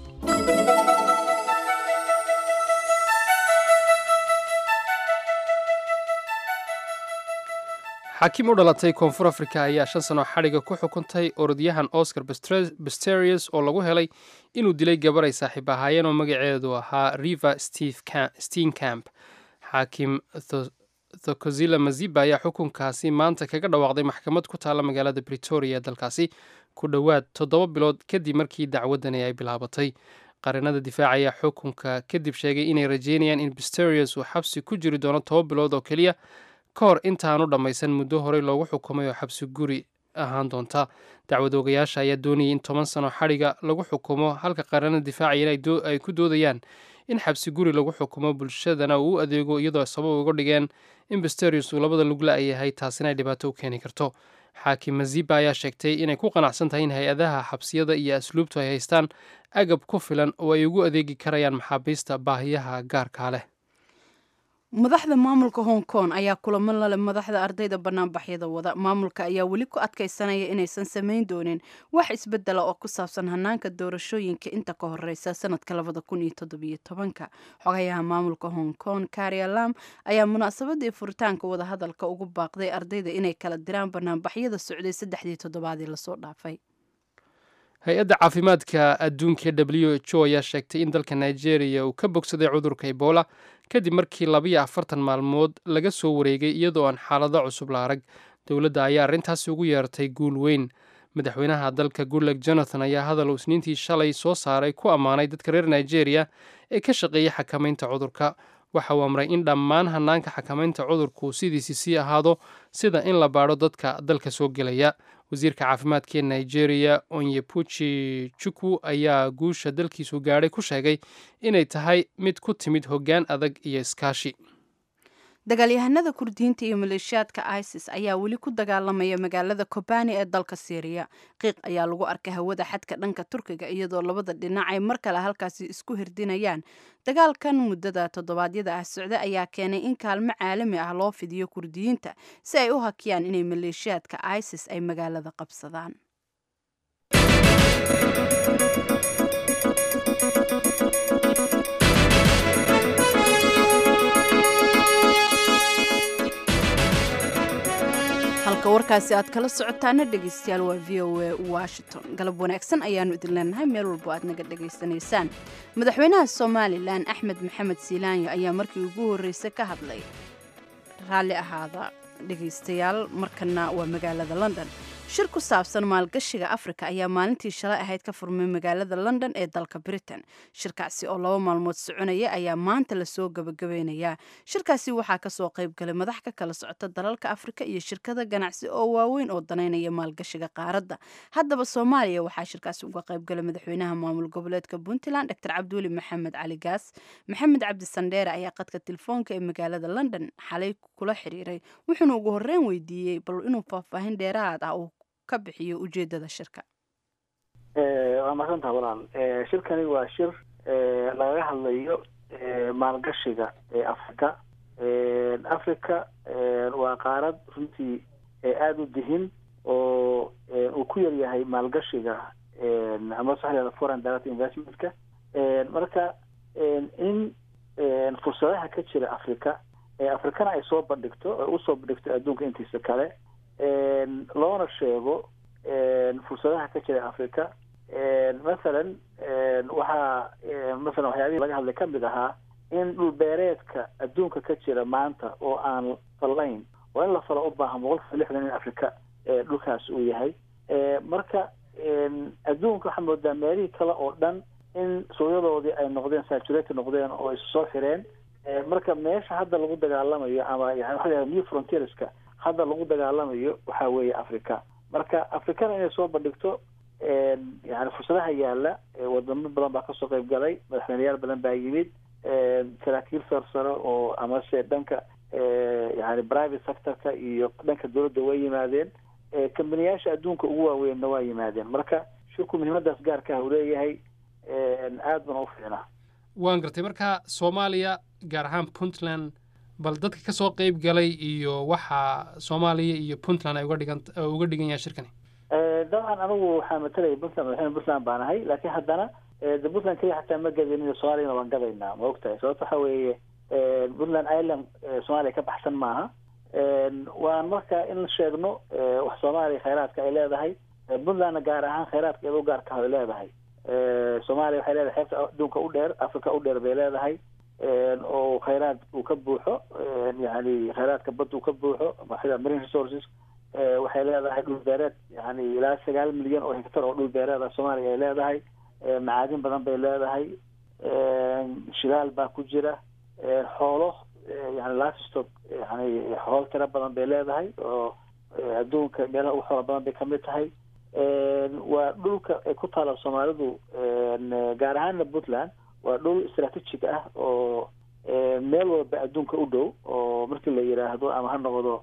B: xaakim u dhalatay koonfur afrika ayaa 5 sano xadhiga ku xukuntay orodyahan Oscar Pistorius oo lagu helay inuu dilay gabar ay saaxiib ahaayeen oo magaceedu ahaa Riva Steenkamp. xaakim Thokozila Maziba ayaa xukunkaasi maanta kaga dhawaaqday maxkamad ku taala magaalada Pretoria dalkaasi ku dhowaad 7 bilood kadib markii dacwadani ay bilaabatay. qarinada difaaca ayaa xukunka kadib sheegay inay rajeynayaan in Pistorius uu xabsi ku jiri doono 7 bilood oo kaliya kahor intaanu dhammaysan muddo horey loogu xukumay oo xabsi guri ahaan doonta. dacwad oogayaasha ayaa doonayay in 10 sano xadhiga lagu xukumo halka qaranada difaacayana ay ku doodayaan in xabsi guri lagu xukumo bulshadana uu u adeego iyadoo sabab uga dhigeen in Pistorius uu labada lug la yahay taasina ay dhibaato u keeni karto. xaakim Maziba ayaa sheegtay inay ku qanacsan tahay in hay-adaha xabsiyada iyo asluubtu ay haystaan agab ku filan oo ay ugu adeegi karayaan maxaabiista baahiyaha gaarka leh.
A: madaxda maamulka Hong Kong ayaa kulamo la leh madaxda ardayda banaanbaxyada wada. Maamulka ayaa weli ku adkaysanaya inaysan samayn doonin wax isbedela oo ku saabsan hanaanka doorashooyinka inta ka horeysa sanadka 2017. Xogayaha maamulka Hong Kong Carrie Lam ayaa munaasabadii furitaanka wada hadalka ugu baaqday ardayda inay kala diraan banaanbaxyada socday 3 toddobaadii la soo dhaafay.
B: hay-adda caafimaadka adduunka WHO ayaa sheegtay in dalka Nigeria uu ka bogsaday cudurka Ebola kadib markii 42 maalmood laga soo wareegay iyadoo aan xaalado cusub la arag. Dowladda ayaa arrintaasi ugu yeertay guul weyn. Madaxweynaha dalka Goodluck Jonathan ayaa hadal uu Isniintii shalay soo saaray ku ammaanay dadka reer Nigeria ee ka shaqeeya xakamaynta cudurka. Waxa uu amray in dhammaan hanaanka xakamaynta cudurku sidiisii sii ahaado, sida in la baadho dadka dalka soo gelaya. wasiirka caafimaadka ee Nigeria Onyebuchi Chukwu ayaa guusha dalkiisu gaadhay ku sheegay inay tahay mid ku timid hoggaan adag iyo iskaashi.
A: Dagaalyahanada Kurdiyiinta iyo maleeshiyaadka ISIS ayaa weli ku dagaalamaya magaalada Kobani ee dalka Syria. Qiiq ayaa lagu arkay hawada xadka dhanka Turkiga iyadoo labada dhinac ay mar kale halkaasi isku hirdinayaan. Dagaalkan muddada toddobaadyada ah socda ayaa keenay in kaalmo caalami ah loo fidiyo Kurdiyiinta si ay u hakiyaan inay maleeshiyaadka ISIS ay magaalada qabsadaan. halka warkaasi aad kala socotaana dhegeystayaal waa VOA Washington. galab wanaagsan ayaanu idin leenahay meel walba aad naga dhageysanaysaan. madaxweynaha Soomaaliland Axmed Maxamed Siilaanyo ayaa markii ugu horeysay ka hadlay raalli ahaada dhegeystayaal markana waa magaalada London. shir ku saabsan maalgashiga Afrika ayaa maalintii shalay ahayd ka furmay magaalada London ee dalka Britain. shirkaasi oo 2 maalmood soconaya ayaa maanta la soo gabagabeynaya. shirkaasi waxaa ka soo qayb galay madax ka kala socota dalalka Afrika iyo shirkado ganacsi oo waaweyn oo daneynaya maalgashiga qaaradda. haddaba Soomaaliya waxaa shirkaasi uga qayb galay madaxweynaha maamul goboleedka Puntland Dr. Cabduuli Maxamed Cali Gaas. Maxamed Cabdi Sandheere ayaa qadka telefoonka ee magaalada London xalay kula xiriiray wuxuuna ugu horreyn weydiiyey bal inuu faahfaahin dheeraad ah ka bixiyo ujeedada shirka.
N: waa maasanta walaal. shirkani waa shir laga hadlayo maalgashiga ee Afrika. Afrika waa qaarad runtii aad u dihin oo uu ku yar yahay maalgashiga ama saxda foreign direct investment-ka. marka in fursadaha ka jira Afrika Afrikana ay soo bandhigto oo u soo bandhigto adduunka intiisa kale loona sheego fursadaha ka jira Afrika. مثلا waxyaabihii laga hadlay ka mid ahaa in dhul beereedka adduunka ka jira maanta oo aan fallayn waa in la falo u baahan 160 in Afrika dhulkaas uu yahay. marka adduunka waxaa moodaa meelihii kale oo dhan in suuqyadoodii ay noqdeen saturated noqdeen oo ay soo xireen. marka meesha hadda lagu dagaalamayo ama yani waxa new frontierska hadda lagu dagaalamayo waxaa weeye Afrika. marka Afrikana inay soo bandhigto yani fursadaha yaala wadamo badan baa kasoo qayb galay, madaxweynayaal badan baa yimid, saraakiil sarsare oo amase dhanka yani private sectorka iyo dhanka dowladda way yimaadeen, kambaniyaasha adduunka ugu waaweynna waa yimaadeen. marka shirku muhiimadaas gaarka ah uu leeyahay, aad bana u fiicnaa.
B: waan gartay. marka Soomaaliya gaar ahaan Puntland bal dadka ka soo qayb galay iyo waxa Soomaaliya iyo Puntland ay uga dhigan yahay shirkani.
N: dabcan anigu waxaan matalay Puntland baan ahay, laakiin haddana Puntland kaliya xataa ma gadin, Soomaaliyana waan gadaynaa, ma ogtahay. sababta waxa weeye Puntland Island Soomaaliya ka baxsan maaha. waan marka in sheegno wax Soomaaliya khayraadka ay leedahay, Puntlandna gaar ahaan khayraadka iyadoo gaarka ay leedahay. Soomaaliya waxay leedahay xeebta adduunka u dheer, Afrika u dheer bay leedahay, oo khayraad uu ka buuxo, yani khayraadka badda uu ka buuxo, sida marine resources. waxay leedahay dhul beereed yani ilaa 9 milyan oo hektar oo dhul beereed ah Soomaaliya ay leedahay, macaadin badan bay leedahay, shidaal baa ku jira, xoolo yani livestock yani xoolo tiro badan bay leedahay oo adduunka meelaha ugu xoolo badan bay kamid tahay. waa dhulka ay ku taala Soomaalidu gaar ahaanna Puntland waa dhul istaraatiijig ah oo meel walba adduunka u dhow, oo markii la yiraahdo ama ha noqdo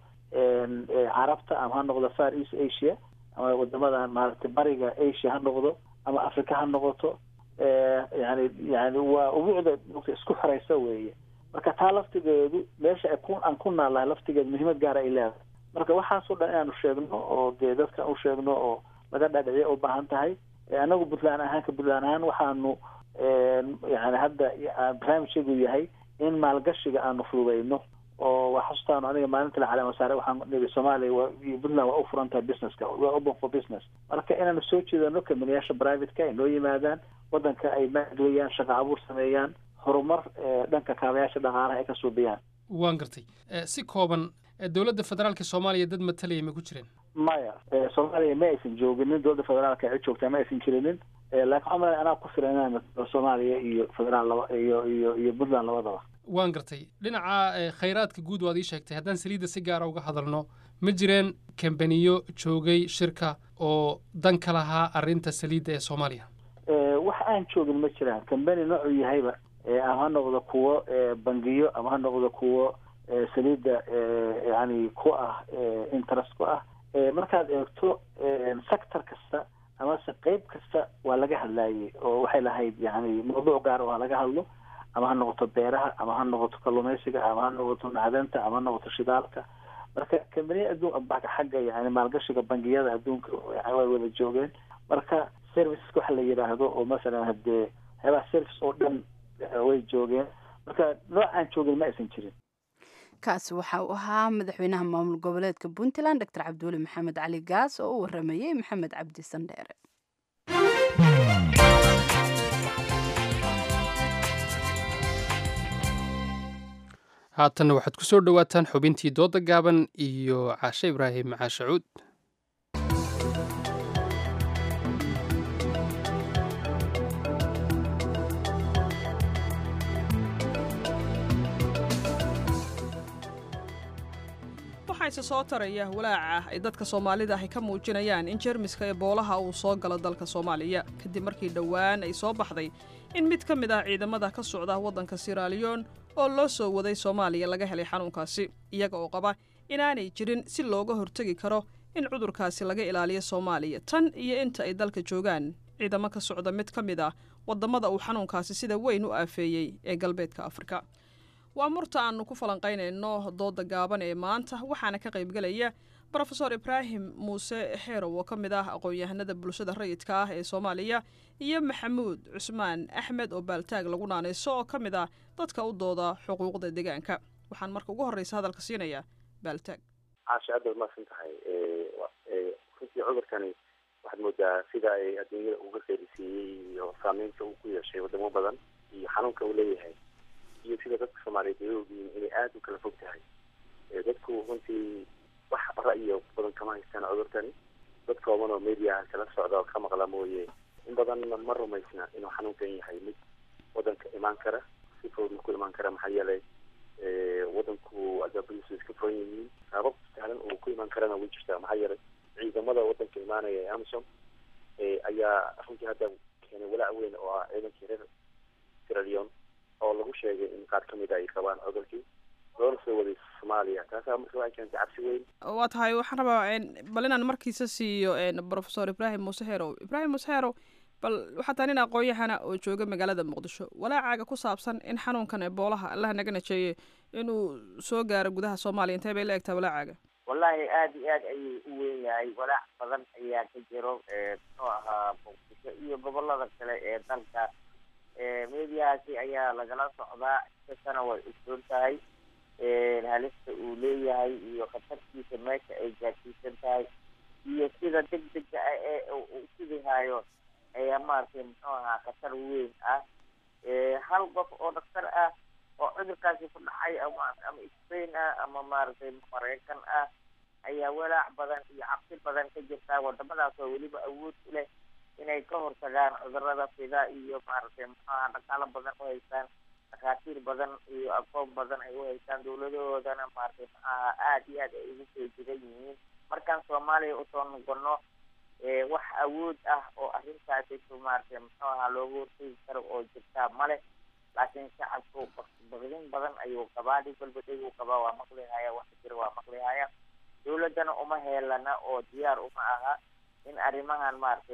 N: carabta ama ha noqdo Far East Asia ama wadamada maaragtay bariga Asia ha noqdo ama Afrika ha noqoto, yani waa ubuucda isku xiraysa weeye. marka taa laftigeedu meesha aan ku naalahay laftigeedu muhiimad gaara ay leedahay marka waxaasoo dhan inaanu sheegno oo dee dadka u sheegno oo laga dhaadhiciyo u baahan tahay anagu puntland ahaan waxaanu yani hadda barnaamijkeedu yahay in maalgashiga aanu fududeyno oo waa xustaan aniga maalinta la calaama saaray waxaan niri Soomaaliya iyo Puntland waa u furan tahay businesska waa open for business marka inaanu soo jeedano kamaniyaasha private-ka ay noo yimaadaan wadanka ay maalgeliyaan shaqo abuur sameeyaan horumar dhanka kaabayaasha dhaqaalaha ay ka suubiyaan
B: waan gartay si kooban dowladda federaalka Soomaaliya dad matalaya ma ku jireen
N: maya Soomaaliya ma aysan joogin dowladda federaalka ay joogtay ma aysan jirin laakiin amar ana ku filanaa Soomaaliya iyo federaal iyo Puntland labadaba
B: waan gartay dhinaca khayraadka guud waad ii sheegtay haddaan saliidda si gaar ah uga hadalno ma jireen kambaniyo joogay shirka oo dan ka lahaa arrinta saliidda ee Soomaaliya
N: wax aan joogin ma jiraan kambani noocu yahayba ama ha noqdo kuwo bangiyo ama ha noqdo kuwo saliidda yani ku ah interest ku ah markaad eegto sector kasta ama qayb kasta waa laga hadlayay oo waxay lahayd yani mawduuc gaar oo laga hadlo ama ha noqoto beeraha ama ha noqoto kalluumaysiga ama ha noqoto macdanta ama ha noqoto shidaalka marka kambaniya adduunka xagga yani maalgashiga bangiyada adduunka way wada joogeen marka services waxa la yiraahdo oo masalan hadee haba service oo dhan way joogeen marka noocaan joogin ma aysan jirin
A: kaasi waxa uu ahaa madaxweynaha maamul goboleedka Puntland Dr. Cabdulle Maxamed Cali Gaas oo u waramayay Maxamed Cabdi Sandheere
B: haatanna waxaad ku soo dhawaataan xubintii dooda gaaban iyo Caashe Ibraahim Caashacuud
F: waxaa soo taraya walaaca ay dadka Soomaalida ay ka muujinayaan in jeermiska Eboolaha uu soo galo dalka Soomaaliya kadib markii dhawaan ay soo baxday in mid ka mid ah ciidamada ka socda wadanka Sierra Leone oo loo soo waday Soomaaliya laga helay xanuunkaasi iyaga oo qaba inaanay jirin si looga hortagi karo in cudurkaasi laga ilaaliyo Soomaaliya tan iyo inta ay dalka joogaan ciidamo ka socda mid ka mid ah wadamada uu xanuunkaasi sida weyn u aafeeyay ee galbeedka Afrika waa murta aanu ku falanqaynayno dooda gaaban ee maanta waxaana ka qaybgalaya Professor Ibrahim Muuse Xeerow oo ka mid ah aqoon-yahanada bulshada rayidka ah ee Soomaaliya iyo Maxamuud Cusmaan Axmed oo baaltaag lagu naanayso oo ka mid ah dadka u dooda xuquuqda deegaanka waxaan marka ugu horeysa hadalka siinaya baaltaag
O: caashada ma santahay runtii cudurkani waxaad moodaa sida ay adduunyada uga qeybisiyey iyo saameynta uu ku yeeshay wadamo badan iyo xanuunka uu leeyahay iyo sida dadka Soomaaliyeed ay ogyihiin inay aad u kala fog tahay dadku runtii wax ra'yi badan kama haystaan cudurkani dad kooban oo media kala socda oo ka maqla mooye in badan ma rumaysna inuu xanuunkan yahay mid wadanka imaan kara si fudud ku imaan kara maxaa yeelay wadanku adabiisu iska furan yihiin sabab sahlan uu ku imaan karana way jirtaa maxaa yeelay ciidamada wadanka imaanaya ee AMISOM ayaa runtii hadda keenay walaac weyn oo ah ciidankii reer Sierra Leone oo lagu sheegay in qaar ka mid ay qabaan cudurkii loona soo waday Soomaaliya taasoo markaa waxay keentay cabsi weyn
F: waa tahay waxaan rabaa bal inaan markiisa siiyo Professor Ibrahim Muuse Xeerow bal waxaa taan in aqoon-yahana oo jooga magaalada Muqdisho walaacaga ku saabsan in xanuunkan Eboolaha Allah naga najeeyay inuu soo gaaro gudaha Soomaaliya intee bay la egtaa walaacaga
P: wallahi aad iyo aad ayuu u weyn yahay walaac badan ayaa ka jiro oo ahaa Muqdisho iyo gobolada kale ee dalka mediaasi ayaa lagala socdaa isana way isdoon tahay halista uu leeyahay iyo khatartiisa meesha ay gaarsiisan tahay iyo sida degdega ah ee uu sidahayo ayaa maaragtay muxuu ahaa khatar weyn ah hal qof oo dhaktar ah oo cudurkaasi ku dhacay ama Spain ah ama maaragtay Mareykan ah ayaa walaac badan iyo cabsi badan ka jirta wadamadaas oo weliba awood u leh inay ka hortagaan cudurrada sida iyo maaragtay dhaqaale badan u haystaan dhakhaatiir badan iyo aqoon badan ay u haystaan dowladoodana maaragtay aad iyo aad ay ugu feejigan yihiin markaan Soomaaliya usoo noqono wax awood ah oo arrintaasi maaragtay loogu hortagi karo oo jirta male laakiin shacabku baqdin badan ayuu qabaa dhib walba uu qabaa waa maqlihaya wax jira waa maqlihaya dowladana uma heelana oo diyaar uma aha in arrimahan maaragtay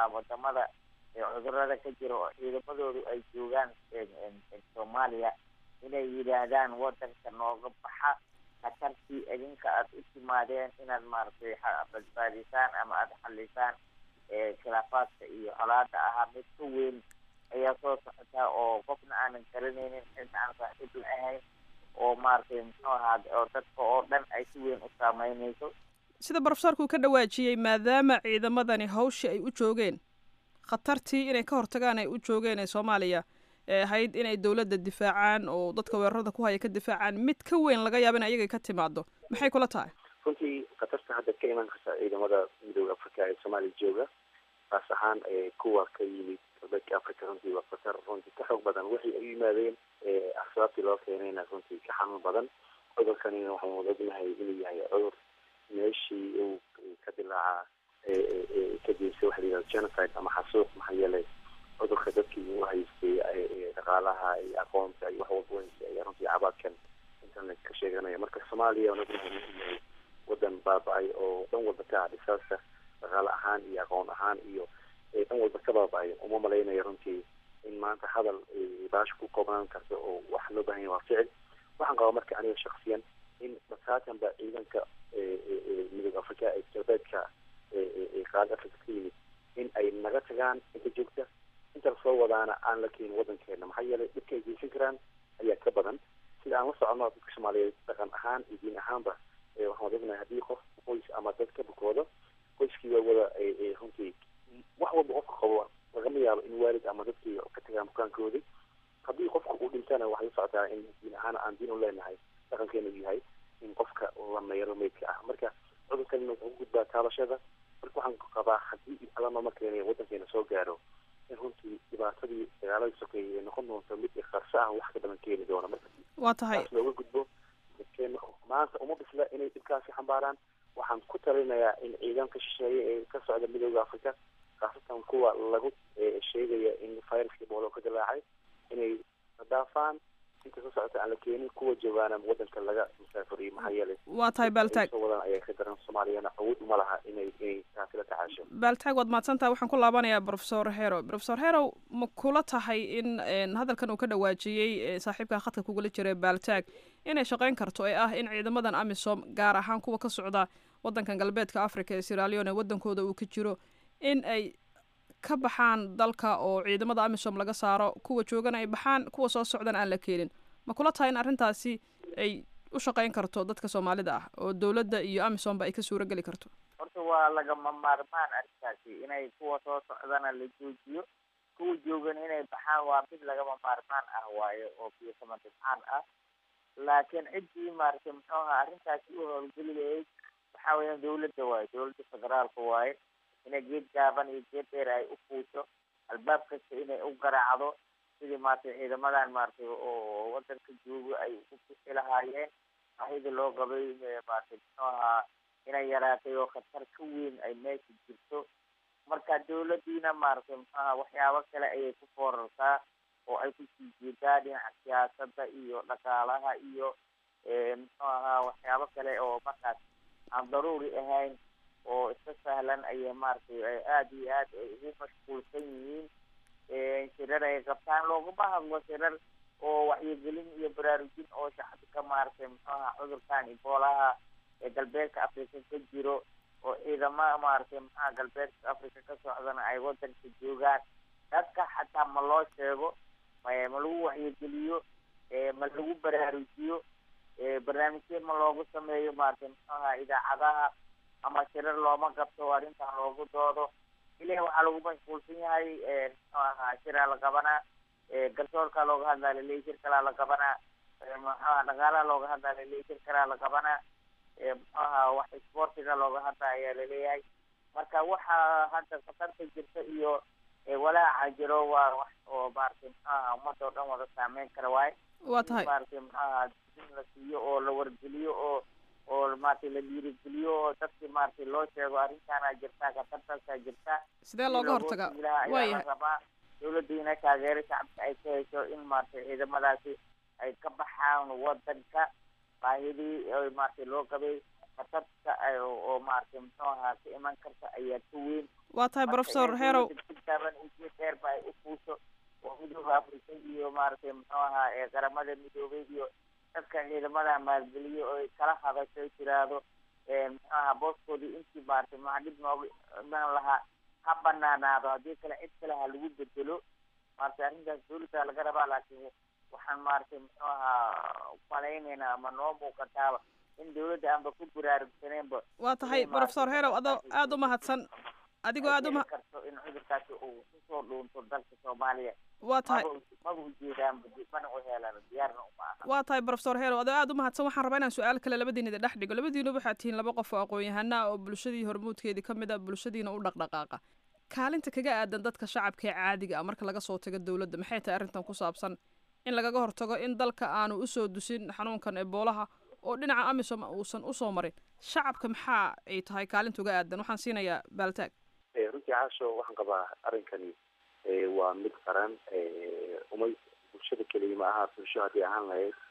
P: wadamada cudurrada ka jira oo ciidamadoodu ay joogaan Soomaaliya inay yidhaahdaan wadanka nooga baxa khatartii idinka aada u timaadeen inaad maaragtay badbaadisaan ama aada xalisaan khilaafaadka iyo colaada ahaa mid ka weyn ayaa soo socotaa oo qofna aanan garanaynin inta aan saaxiib la ahayn oo maaragtay muxuu ahaa oo dadka oo dhan ay si weyn u saameynayso
F: sida brofesorku ka dhawaajiyey maadaama ciidamadani hawshii ay u joogeen khatartii inay ka hortagaan ay u joogeen ee soomaaliya ee ahayd inay dowladda difaacaan oo dadka weerarada ku haya ka difaacaan mid ka weyn laga yaaba in ayaga ka timaado maxay kula tahay
O: runtii khatarta hadda ka iman karta ciidamada midooda africa ee soomaaliya jooga kaas ahaan kuwa ka yimid galbeedka africa runtii waa khatar runtii ka xoog badan waxay u yimaadeen asbaabtii loo keenayna runtii ka xanuun badan cudurkanina waxaan wada ognahay inuu yahay cudur meeshii uu ka dilaaca kadibse waxa la yidhahda genocide ama xasuuq maxaa yeelay cudurka dadkii uu haystay dhaqaalaha iyo aqoonta iyo wax walba u haystay ayaa runtii cabaadkan internet ka sheeganaya marka soomaaliya aan ognahay inuu yahay wadan baaba-ay oo dhan walba ka ah dhisaasta dhaqaale ahaan iyo aqoon ahaan iyo dhan walba ka baaba-ay uma malaynayo runtii in maanta hadal baasha ku koobnaan karta oo wax loo bahan yahay waa ficil waxaan qabaa marka aniga shaksiyan in masaakanba ciidanka midooda africa ee galbeedka qaarada africa ka yimid in ay naga tagaan inta joogta inta lasoo wadaana aan la keenin wadankeena maxaa yeelay dhibka ay geysan karaan ayaa ka badan sida aan la socono dadka soomaaliyeed dhaqan ahaan iyo diin ahaanba waxaan wada ognahay haddii qof qoys ama dad ka bukoodo qoyskii waa wada runtii wax walba qofka qabo lagama yaabo in waalid ama dadkii ka tagaan bukaankoodii haddii qofka uu dhintana waxay socotaa in diin ahaan aan diin u leenahay dhaqankeena uu yahay in qofka la meero meydka ah marka cudurkan wuxuu ku gudbaa taabashada marka waxaan qabaa haddii alama markeena wadankeena soo gaaro in runtii dhibaatadii dagaaladii sokeeyay ay noqon doonto mid qarso ah wax ka badan keeni doona marka
F: waa tahay
O: taas looga gudbo dadkeena maanta uma bisla inay dhibkaasi xambaaraan waxaan ku talinayaa in ciidanka shisheeye ee ka socda midooda africa khaasatan kuwa lagu sheegaya in viruska ebola ka dilaacay inay nadaafaan inta soo socota aan la keenin kuwa joogaana wadanka laga musaafuriyo maxaa yeelay
F: waa tahay baaltaag
O: soo wadan ayaa ka daran soomaaliyana awood uma laha inay taasi la tacaasho
F: baaltaag waad mahadsantahay waxaan ku laabanayaa brofesor hero brofesor hero ma kula tahay in hadalkan uu ka dhawaajiyey saaxiibka khadka kugula jiray baaltaag inay shaqayn karto ee ah in ciidamadan amisom gaar ahaan kuwa ka socda wadankan galbeedka africa ee sierra leone wadankooda uu ka jiro in ay ka baxaan dalka oo ciidamada amisom laga saaro kuwa joogana ay baxaan kuwa soo socdan aan la keenin ma kula tahay in arrintaasi ay u shaqayn karto dadka soomaalida ah oo dowladda iyo amisomba ay ka suuro geli karto
P: horta waa lagama maarmaan arrintaasi inay kuwa soo socdana la joojiyo kuwa joogan inay baxaan waa mid lagama maarmaan ah waayo oo biyo kama dhibcaan ah laakiin ciddii maaragtay muxuu ahaa arrintaasi u howlgeliyayd waxaa weeyaan dowladda waaye dowladda federaalka waaye inay geed gaaban iyo geed dheer ay u fuusho albaab kasta inay u garaacdo sidii maaragtay ciidamadan maaragtay oo wadanka joogo ay u bixi lahaayeen baahida loo qabay maaragtay muxuu ahaa inay yaraatay oo khatar ka weyn ay meesha jirto marka dowladdiina maaragtay muxuu ahaa waxyaabo kale ayay ku foorartaa oo ay kusii jeedaa dhinaca siyaasadda iyo dhaqaalaha iyo muxuu ahaa waxyaabo kale oo markaas aan daruuri ahayn oo iska sahlan ayay maaragtay aada iyo aad ay ugu mashquulsan yihiin shirar ay qabtaan looguma hadlo shirar oo waxyigelin iyo baraarujin oo shacabka maaragtay muxuu ahaa cudurkan iboolaha ee galbeedka africa ka jiro oo ciidama maaragtay maxaa galbeedka africa ka socdana ay wadanka joogaan dadka xataa ma loo sheego ma lagu waxyigeliyo ma lagu baraarujiyo barnaamijyo ma loogu sameeyo maaragtay muxuu ahaa idaacadaha ama shirar looma qabto arrintan loogu doodo ilahi waxaa lagu mashquulsan yahay muxuu ahaa shiraa la qabanaa garsoorkaa looga hadlaa laleeyahy shir kalaa la qabanaa muxuaha dhaqaalaha looga hadlaa laleeyahy shir kalaa la qabanaa muxuu ahaa wax isboortiga looga hadlaa ayaa laleeyahay marka waxaa hadda khatarta jirta iyo walaaca jiro waa wax oo maaragtay muxuu ahaa ummadda oo dhan wada saameyn kara waaye
F: waa tahay
P: maaragtay muxuu ahaa in la siiyo oo la wargeliyo oo maaragtay la dhiirigeliyo oo dadkii maaragtay loo sheego arrintaana jirtaa khatartaasaa jirta
F: sidee looga hortagaa
P: ayaa la rabaa dowladda inay taageero shacabka ay ka hesho in maaragtay ciidamadaasi ay ka baxaan wadanka baahidii maaragtay loo qabay khatarta oo maaragtay muxuu ahaa ka iman karta ayaa ka weyn
F: waa tahay brofesor herow
P: taaban iyo dheerba ay u fuusho oo midooda midooda africa iyo maaragtay muxuu ahaa qaramada midoobay iyo dadka ciidamada maalgeliyo oo ay kala hadasho ay tiraahdo muxuu ahaa booskoodii intii maaragtay maxaa dhib nooga iman lahaa ha banaanaado haddii kale cid kale ha lagu bedelo maaragtay arrintaas dawladda laga rabaa. laakiin waxaan maaragtay muxuu ahaa malaynaynaa ama noo muuqataaba in dawladda aanba ku buraarugsaneenba.
F: waa tahay professor herow adoo aada u mahadsan adigoo aada
P: karto in cudurkaasi uu kusoo dhuunto dalka Soomaaliya.
F: waa tahay
P: maba ujeedaan mana u helaan diyaarna uma aha.
F: waa tahay professor herow adoo aada u mahadsan. waxaan rabaa inaan su-aal kale labadiinida dhex dhigo. labadiina waxaad tihiin laba qof oo aqoon-yahana oo bulshadii hormuudkeedii ka mid a bulshadiina u dhaqdhaqaaqa. kaalinta kaga aadan dadka shacabka ee caadiga ah marka laga soo tago dawladda maxay tahay arrintan ku saabsan in lagaga hortago in dalka aanu usoo dusin xanuunkan eboolaha oo dhinaca amisom uusan usoo marin? shacabka maxaa ay tahay kaalinta uga aadan? waxaan siinayaa baaltaag.
O: runtii caasho waxaan qabaa arrinkani waa mid qaran umay bulshada keliya ma aha. bulsho haddii ahaan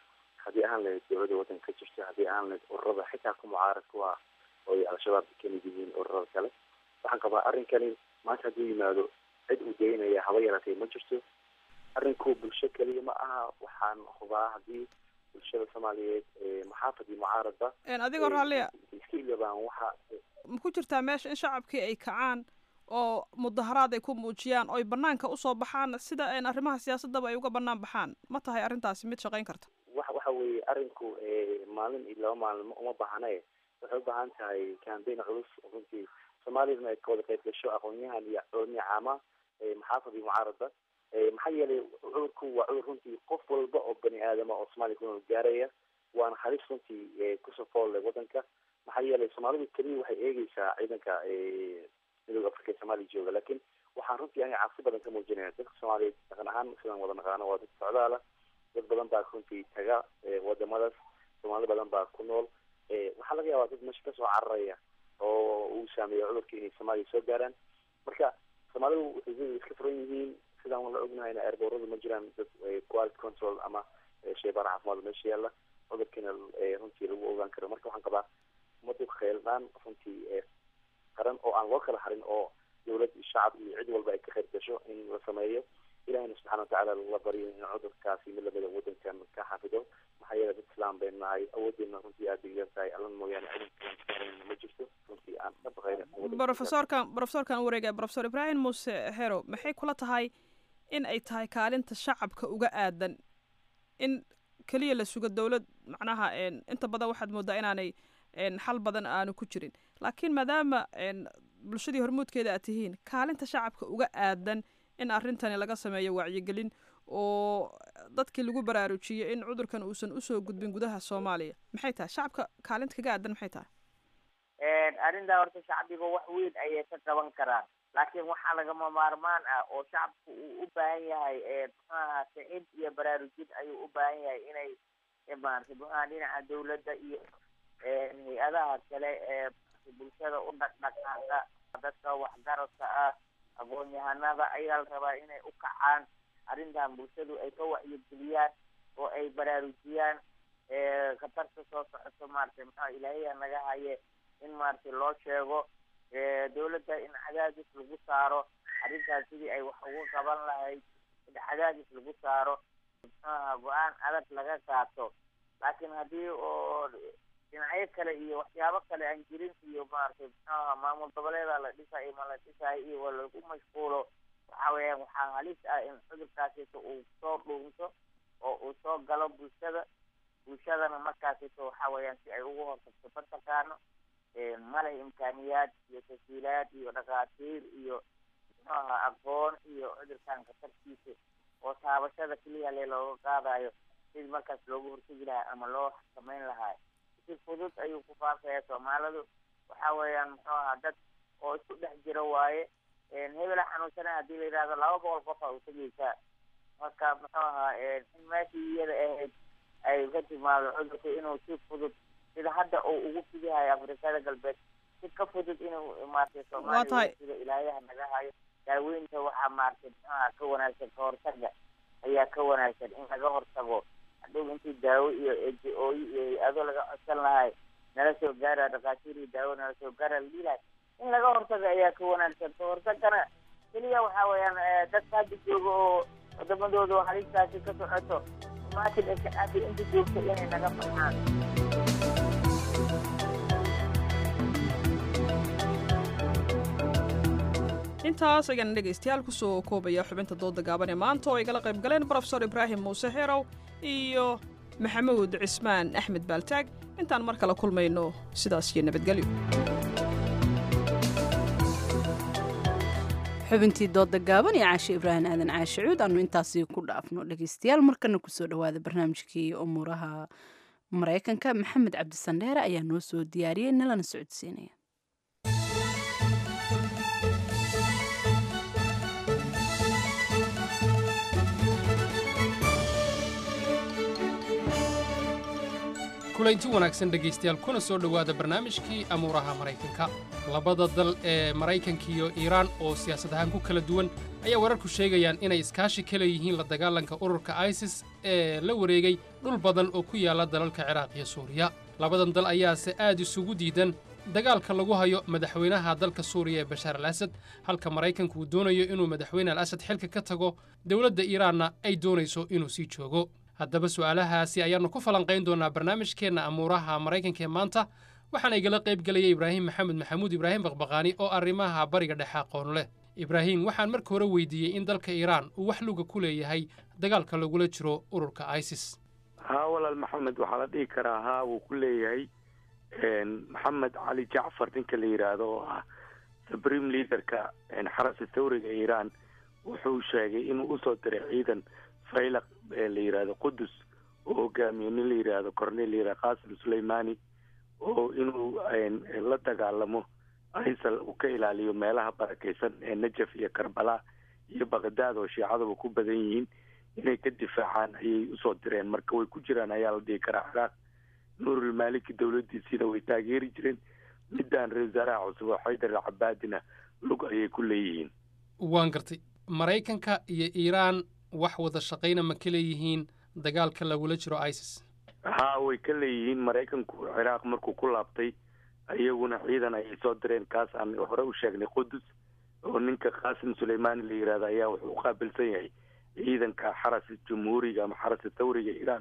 O: lahayd dawladda waddanka ka jirta, haddii ahaan lahayd ururada xitaa ku mucaaradku ah oo ay al-shabaab kamid yihiin ururada kale. waxaan qabaa arrinkani maanta hadduu yimaado cid uu daynaya haba yaratay ma jirto. arrinku bulsho keliya ma aha. waxaan hubaa haddii bulshada Soomaaliyeed maxaafad iyo mucaaradba
F: adigoo raalliya
O: iska ilabaan waxa
F: ma ku jirtaa meesha in shacabkii ay kacaan oo mudaharaad ay ku muujiyaan oo ay banaanka usoo baxaan sida arrimaha siyaasadaba ay uga banaan baxaan? ma tahay arrintaasi mid shaqayn karta?
O: waxa weeye arrinku maalin iyo 2 maalin uma baahna. waxay u baahan tahay campaign culus runtii Soomaaliyana ay ka wada qayb gasho aqoon-yahan iyo culimo caama maxaafad iyo mucaaradba. maxaa yeelay cudurku waa cudur runtii qof walba oo bani aadama oo Soomaaliya ku nool gaaraya, waana halis runtii kusoo fool waddanka. maxaa yeelay Soomaalidu keliya waxay eegaysaa ciidanka midowga Afrika ee Soomaaliya jooga, laakiin waxaan runtii aniga cabsi badan ka muujinaya dadka Soomaaliyeed dhaqan ahaan sidaan wada naqaano waa dad socdaala. dad badan baa runtii taga wadamadaas, Soomaali badan baa ku nool. waxaa laga yaabaa dad meesha kasoo cararaya oo uu saameeyo cudurka inay Soomaaliya soo gaaraan. marka Soomaalidu waxay iska furan yihiin. sidaan la ognahayna airboradu ma jiraan dad quality control ama shaybaar caafimaad meesha yaalla cudurkiina runtii lagu ogaan karo. marka waxaan qabaa ummaddu kheeldaan runtii qaran oo aan loo kala harin oo dawlad iyo shacab iyo cid walba ay ka qayb gasho in la sameeyo. ilahina subxaana watacaala la baryo in cudurkaasi mid lamida waddankan ka xafido. maxaa yeelay dad islaam bay nahay, awoodeena runtii aada igan tahay allan mooyaane cidin ma jirto runtii aan ka baqayn.
F: professorkan wareega professor Ibrahim Muuse Herow, maxay kula tahay in ay tahay kaalinta shacabka uga aadan in keliya la sugo dawlad? macnaha inta badan waxaad moodaa inaanay xal badan aanu ku jirin, laakiin maadaama bulshadii hormuudkeeda aad tihiin, kaalinta shacabka uga aadan in arrintani laga sameeyo wacyigelin oo dadkii lagu baraarujiyo in cudurkan uusan usoo gudbin gudaha Soomaaliya, maxay tahay shacabka kaalinta kaga aadan? maxay tahay
P: arrintaa? horta shacbiga wax weyn ayay ka qaban karaan, laakiin waxaa lagama maarmaan ah oo shacabku uu u baahan yahay maxaaha sicid iyo baraarujin ayuu u baahan yahay inay maaragtay maxaa dhinaca dawladda iyo hay-adaha kale ee bulshada u dhaqdhaqaaqa dadka waxgaradka ah aqoon-yahanada ayaa la rabaa inay u kacaan arrintan bulshadu ay ka wacyigeliyaan oo ay baraarujiyaan khatarta soo socoto maaragtay maxaa ilaahiya naga haye in maaragtay loo sheego dawladda in cadaadis lagu saaro arrintaas sidii ay wax uga qaban lahayd, in cadaadis lagu saaro maxaaha go-aan adag laga qaato. laakiin haddii oo dhinacyo kale iyo waxyaabo kale aan jirin iyo maaragtay maxaaha maamul goboleeda la dhisayo ma la dhisayo iyo lagu mashquulo, waxa weeyaan waxaa halis ah in cudurkaasito uu soo dhuunto oo uu soo galo bulshadana markaasito waxa weeyaan si ay ugu hortagto mataqaano male imkaaniyaad iyo tashiilaad iyo dhakhaatiir iyo maxaaha aqoon iyo cudurkan khatartiisa oo taabashada keliya le looga qaadayo sidii markaas loogu hortegi lahaa ama loo samayn lahaa. si fudud ayuu ku faafaya. Soomaalidu waxa weeyaan muxuu ahaa dad oo isku dhex jira waaye. hebela xanuunsana haddii la yidhahdo 200 qof aa u tegeysaa. marka muxuu ahaa in meeshii iyada ahayd ay ka timaado cudurku inuu si fudud sida hadda uu ugu fidahayo Afrikada Galbeed si ka fudud inuu maartay Soomaaliya sida ilaayaha naga hayo. daaweynta waxaa maartay ka wanaagsan ka hortaga ayaa ka wanaagsan in laga hortago. hadhow intii daawo iyo adoo laga codsan lahay nala soo gaara dhakhaatiir iyo daawo nala soo gaara la dhilahay in laga hortago ayaa ka wanaagsan. ka hortagana keliya waxaa weeyaan dadka hadda jooga oo wadamadooda oo halistaasi ka socoto umaatin ekaadi inta joogta inay naga baxaan.
F: intaas ayaan dhegaystayaal kusoo koobaya xubinta dooda gaaban ee maanta oo ay gala qayb galeen brofesor ibraahim muuse xerow iyo maxamuud cismaan axmed baaltaag. intaan mar kale kulmayno sidaas iyo nabadgelyo.
A: xubintii dooda gaaban iyo caashe ibraahim aadan caashe cuud aanu intaasi ku dhaafno dhegaystayaal. markana kusoo dhawaada barnaamijkii umuuraha maraykanka. maxamed cabdisandheere ayaa noo soo diyaariyey nalana socodsiinaya.
B: kulanti wanaagsan dhegaystayaal kuna soo dhowaada barnaamijkii amuuraha maraykanka. labada dal ee maraykanka iyo iiraan oo siyaasad ahaan ku kala duwan ayaa wararku sheegayaan inay iskaashi ka leeyihiin la dagaalanka ururka isis ee la wareegay dhul badan oo ku yaalla dalalka ciraaq iyo suuriya. labadan dal ayaase aad isugu diidan dagaalka lagu hayo madaxweynaha dalka suuriya ee bashaar al asad, halka maraykanku uu doonayo inuu madaxweyne al asad xilka ka tago, dowladda iiraanna ay doonayso inuu sii joogo. haddaba su'aalahaasi ayaannu ku falanqayn doonaa barnaamijkeenna amuuraha maraykanka ee maanta, waxaana igala qayb gelaya ibraahim maxamed maxamuud ibraahim baqbaqaani oo arrimaha bariga dhexe aqoon leh. ibraahim, waxaan marka hore weydiiyey in dalka iiraan uu wax luga ku leeyahay dagaalka lagula jiro ururka isis.
Q: haa walaal maxamed, waxaa la dhihi karaa haa wuu ku leeyahay. maxamed cali jacfar ninka la yidhaahdo oo ah supreme leaderka xarasa thawriga iiraan wuxuu sheegay inuu usoo diray ciidan faylaq la yidhaahdo qudus oo hogaamiyo nin la yidhaahdo cornel la yidhahdo qaasim suleymani oo inuu la dagaalamo isal uu ka ilaaliyo meelaha barakaysan ee najaf iyo karbala iyo baqdaad oo shiicadaba ku badan yihiin inay ka difaacaan ayay usoo direen. marka way ku jiraan ayaa la dhihi karaa ciraaq. nuurulmaaliki dowladdiisiina way taageeri jireen. midaan ra-isul wasaaraha cusub oo xaydar alcabaadina lug ayay ku leeyihiin.
B: waan gartay. maraykanka iyo iiraan wax wada shaqayna ma ka leeyihiin dagaalka lagula jiro isis?
Q: haa way ka leeyihiin. maraykanku ciraaq markuu ku laabtay iyaguna ciidan ayay soo direen. kaas aan hore u sheegnay qudus oo ninka qaasim suleymani la yidhahdo ayaa wuxuu u qaabilsan yahay ciidanka xarasa jumhuuriga ama xarasa thawriga iiraan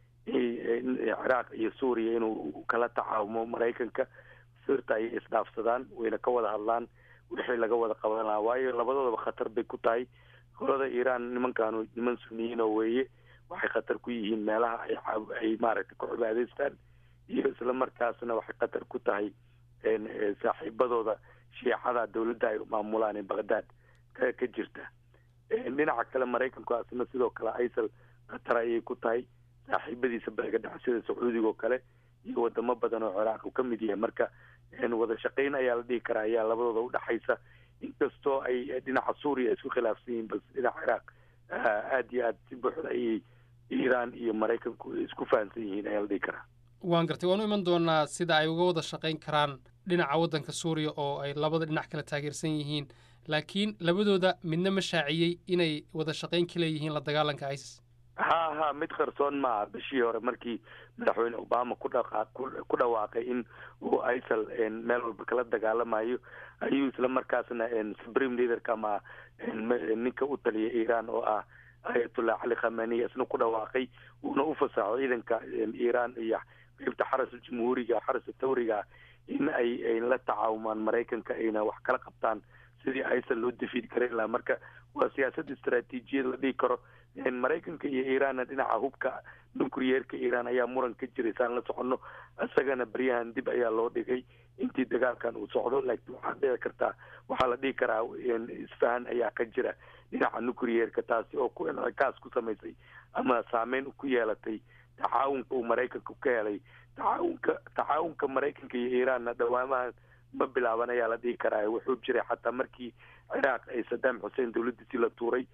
Q: ciraaq iyo suuriya inuu kala tacaawumo maraykanka. sirta ayay isdhaafsadaan, wayna ka wada hadlaan wixii laga wada qaban lahaa, waayo labadoodaba khatar bay ku tahay. qolada iiraan nimankaanu niman suniyiin oo weeye, waxay khatar ku yihiin meelaha ay maaragtay ku cibaadaystaan, iyo isla markaasna waxay khatar ku tahay saaxiibadooda shiicada dowladda ay maamulaan ee baqdaad ka jirta. dhinaca kale maraykanku asna sidoo kale isal khatar ayay ku tahay saaxiibadiisa bariga dhexe sida sacuudiga oo kale iyo wadamo badan oo ciraaq uu ka mid yahay. marka wada shaqayn ayaa la dhihi karaa ayaa labadooda udhexaysa, inkastoo ay dhinaca suuriya isku khilaafsan yihiin, balse dhinaca ciraaq aad iyo aad si buuxda ayay iiraan iyo maraykanku isku fahamsan yihiin ayaa la dhihi karaa.
B: waan gartay. waan u iman doonaa sida ay uga wada shaqayn karaan dhinaca waddanka suuriya oo ay labada dhinac kala taageersan yihiin, laakiin labadooda midna ma shaaciyey inay wada shaqayn ka leeyihiin la dagaalanka isis.
Q: ha mid qarsoon maaha. bishii hore markii madaxweyne obama ku dhawaaqay in uu isal meel walba kala dagaalamayo, ayuu isla markaasna supreme leaderka ama ninka u taliya iiraan oo ah ayatullah cali khamani isna ku dhawaaqay, uuna u fasaxo ciidanka iiraan iyo qaybta xarasa jumhuuriga xarasa thawriga in ay la tacaawumaan maraykanka ayna wax kala qabtaan sidii isal loo dafiid kari lahaa. marka waa siyaasad istaraatiijiyad la dhihi karo. maraykanka iyo iiraanna dhinaca hubka nucleyeerka iiraan ayaa muran ka jiray saan la soconno, isagana baryahan dib ayaa loo dhigay intii dagaalkan uu socdo. laakiin waxaa dhici kartaa, waxaa la dhihi karaa isfahan ayaa ka jira dhinaca nucleyeerka, taasi oo ku incaakaas ku samaysay ama saameyn ku yeelatay tacaawunka uu maraykanku ka helay. tacaawunka maraykanka iyo iiraanna dhawaamahan ma bilaaban ayaa la dhihi karaa. wuxuu jiray xataa markii ciraaq ay saddam xuseen dowladdiisii la tuuray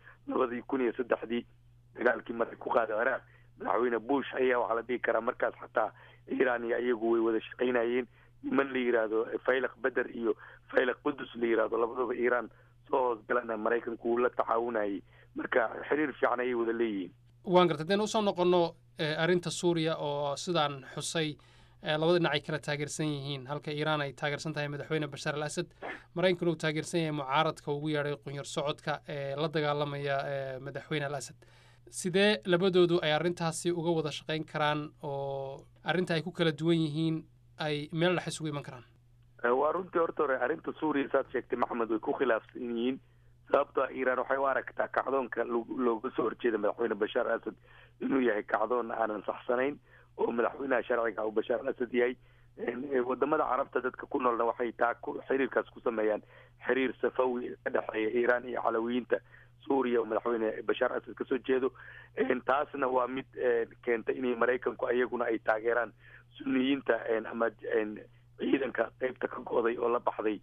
Q: 2003 dagaalkii markay ku qaaday ciraaq, madaxweyne bush ayaa waxaa la dhihi karaa markaas xataa iiraan iyo iyagu way wada shaqaynayeen. niman la yidhaahdo faylaq beder iyo faylaq qudus la yidhaahdo labadooda iiraan soo hoosgalana maraykanku uu la tacaawunayay. marka xiriir fiican ayay wada leeyihiin.
B: waan gartay. haddaynu usoo noqonno arrinta suuriya oo sidaan xusay labada dhinac ay kala taageersan yihiin halka iiraan ay taageersan tahay madaxweyne bashaar al asad maraykankuna uu taageersan yahay mucaaradka ugu yeedhay qunyar socodka ee la dagaalamaya madaxweyne al asad sidee labadoodu ay arrintaasi uga wada shaqayn karaan oo arrinta ay ku kala duwan yihiin ay meel dhex isugu iman karaan
Q: waa runtii horta hore arrinta suuriya saad sheegtay maxamed way ku khilaafsan yihiin sababtoo iiraan waxay u aragtaa kacdoonka looga soo horjeeda madaxweyne bashaar al asad inuu yahay kacdoon aanan saxsanayn oo madaxweynaha sharciga uu bashaar al asad yahay wadamada carabta dadka ku noolna waxay taa xiriirkaas ku sameeyaan xiriir safawi ka dhexeeya iiraan iyo calawiyiinta suuriya oo madaxweyne bashaar al asad kasoo jeedo taasna waa mid keentay inay maraykanku iyaguna ay taageeraan suniyiinta ama ciidanka qeybta ka go'day oo la baxday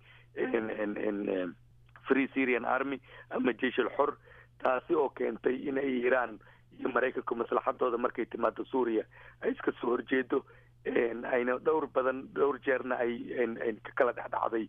Q: free syrian army ama jeish al xor taasi oo keentay inay iiraan iyo maraykanku maslaxadooda markay timaado suuriya ay iska soo horjeedo ayna dhowr jeerna ay ka kala dhexdhacday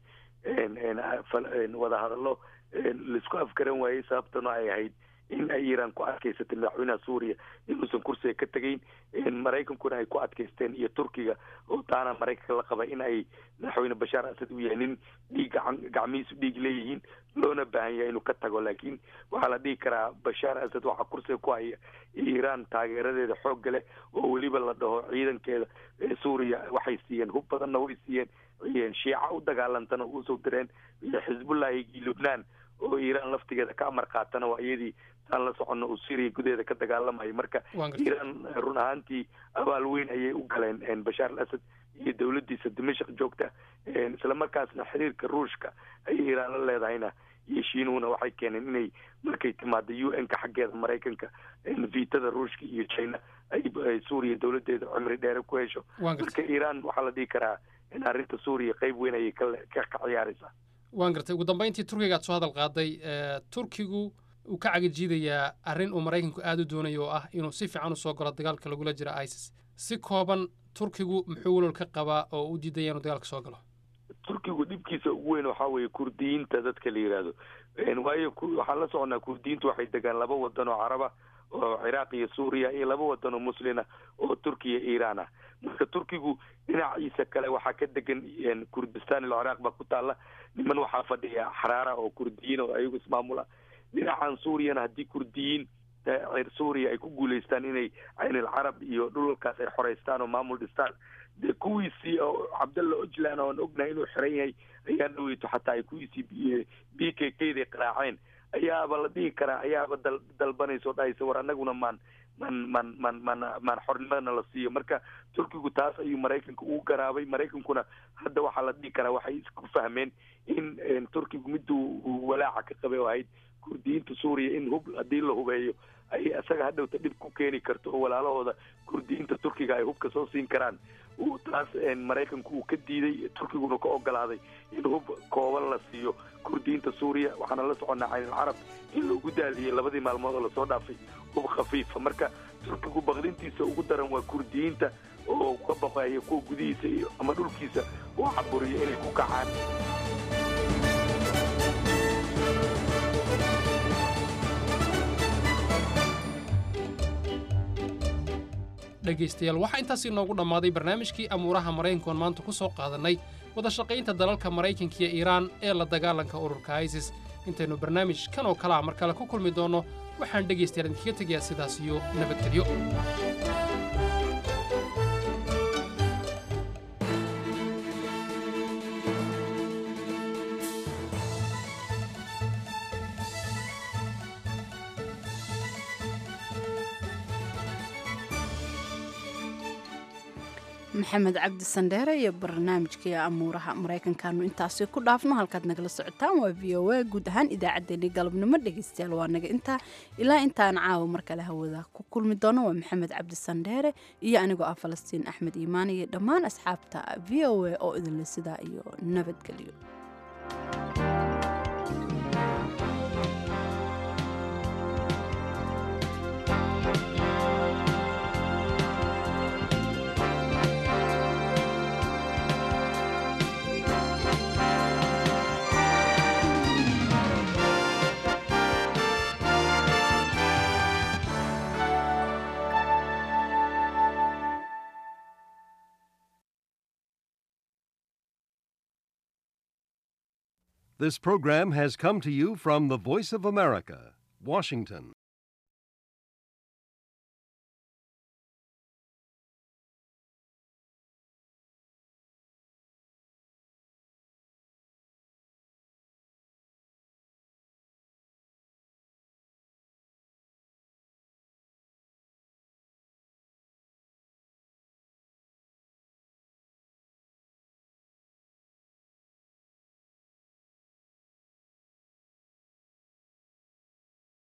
Q: wadahadallo laisku afgaran waayey sababtana ay ahayd in ay iiraan ku adkaysatay madaxweynaha suuriya inuusan kursiga ka tegayn maraykankuna ay ku adkaysteen iyo turkiga oo taana maraykanka la qabay in ay madaxweyne bashaar asad uu yahay nin dhiig gacmihiisu dhiig leeyihiin loona baahan yahay inuu ka tago laakiin waxaa la dhihi karaa bashaar asad waxaa kursiga ku haya iiraan taageeradeeda xoogga leh oo weliba la dhaho ciidankeeda suuriya waxay siiyeen hub badanna way siiyeen shiica u dagaalantana uusoo direen iyo xisbullahi lubnaan oo iiraan laftigeeda ka amar qaatana waa iyadii taan la socono uu syriya gudaheeda ka dagaalamayo marka iiraan run ahaantii abaal weyn ayay u galeen bashaar al asad iyo dowladdiisa dimashq joogta isla markaasna xiriirka ruushka ay iiraan la leedahayna iyo shiinuhuna waxay keeneen inay markay timaado UN-ka xaggeeda maraykanka viitada ruushka iyo china ay suuriya dowladeeda cimri dheere ku hesho marka iiraan waxaa la dhihi karaa in arrinta suuriya qayb weyn ayay ka ciyaaraysaa
B: waan gartay ugu dambayntii turkiga aad soo hadal qaaday turkigu uu ka cagajiidayaa arrin uu maraykanku aada u doonayo oo ah inuu si fiican usoo galo dagaalka lagula jira isis si kooban turkigu muxuu walwal ka qabaa oo u diidaya inuu dagaalka soo galo
Q: turkigu dhibkiisa ugu weyn waxaa weeye kurdiyiinta dadka la yidhaahdo waayo waxaan la soconaa kurdiyiintu waxay degaan 2 wadan oo caraba oo ciraaq iyo suuriya iyo 2 wadan oo muslina oo turkiya iiraan ah marka turkigu dhinaciisa kale waxaa ka degan kurdistaan iyo ciraaq baa ku taalla niman waxaa fadhiya xaraara oo kurdiyiin oo ayagu ismaamula dhinacan suuriyana haddii kurdiyiin suuriya ay ku guulaystaan inay caynil carab iyo dhulalkaas ay xoreystaan oo maamul dhistaan dee kuwiisii oo cabdalla ojlan oon ognahay inuu xiran yahay ayaa dhaweyto xataa ay kuwiisii b k kday qaraaceen ayaaba la dhihi karaa ayaaba dalbanaysa oo dhahaysa war annaguna maan xornimadana la siiyo marka turkigu taas ayuu maraykanka ugu garaabay maraykankuna hadda waxaa la dhihi karaa waxay isku fahmeen in turkigu miduu walaaca ka qabay oo ahayd kurdiyiinta suuriya in hub haddii la hubeeyo ay isaga hadhowta dhib ku keeni karto oo walaalahooda kurdiyiinta turkiga ay hubka soo siin karaan taas maraykanku uu ka diiday turkiguna ka ogolaaday in hub kooban la siiyo kurdiyiinta suuriya waxaana la soconaa caynil carab in lagu daadiyey 2 maalmood oo lasoo dhaafay hub khafiifa marka turkigu baqdintiisa ugu daran waa kurdiyiinta oo ka baqaya kuwa gudihiisa iyo ama dhulkiisa oo caburiya inay ku kacaan
B: dhegaystayaal waxaa intaas inoogu dhammaaday barnaamijkii amuuraha maraykankoon maanta ku soo qaadannay wada shaqaynta dalalka maraykanka iyo iiraan ee la dagaalanka ururka isis intaynu barnaamij kan oo kalea mar kale ku kulmi doonno waxaan dhegaystayaal idinkaga tegayaa sidaas iyo nabadgelyo
A: maxamed cabdi sandheere iyo barnaamijkii amuuraha maraykankaanu intaasi ku dhaafno halkaad nagala socotaan waa v o a guud ahaan idaacaddeenii galabnimo dhegaystayaal waa naga intaa ilaa intaan caawa mar kale hawada ku kulmi doono waa maxamed cabdi sandheere iyo anigoo ah falastiin axmed iimaan iyo dhammaan asxaabta v o a oo idinle sidaa iyo nabadgelyo
R: This program has come to you from the Voice of America, Washington.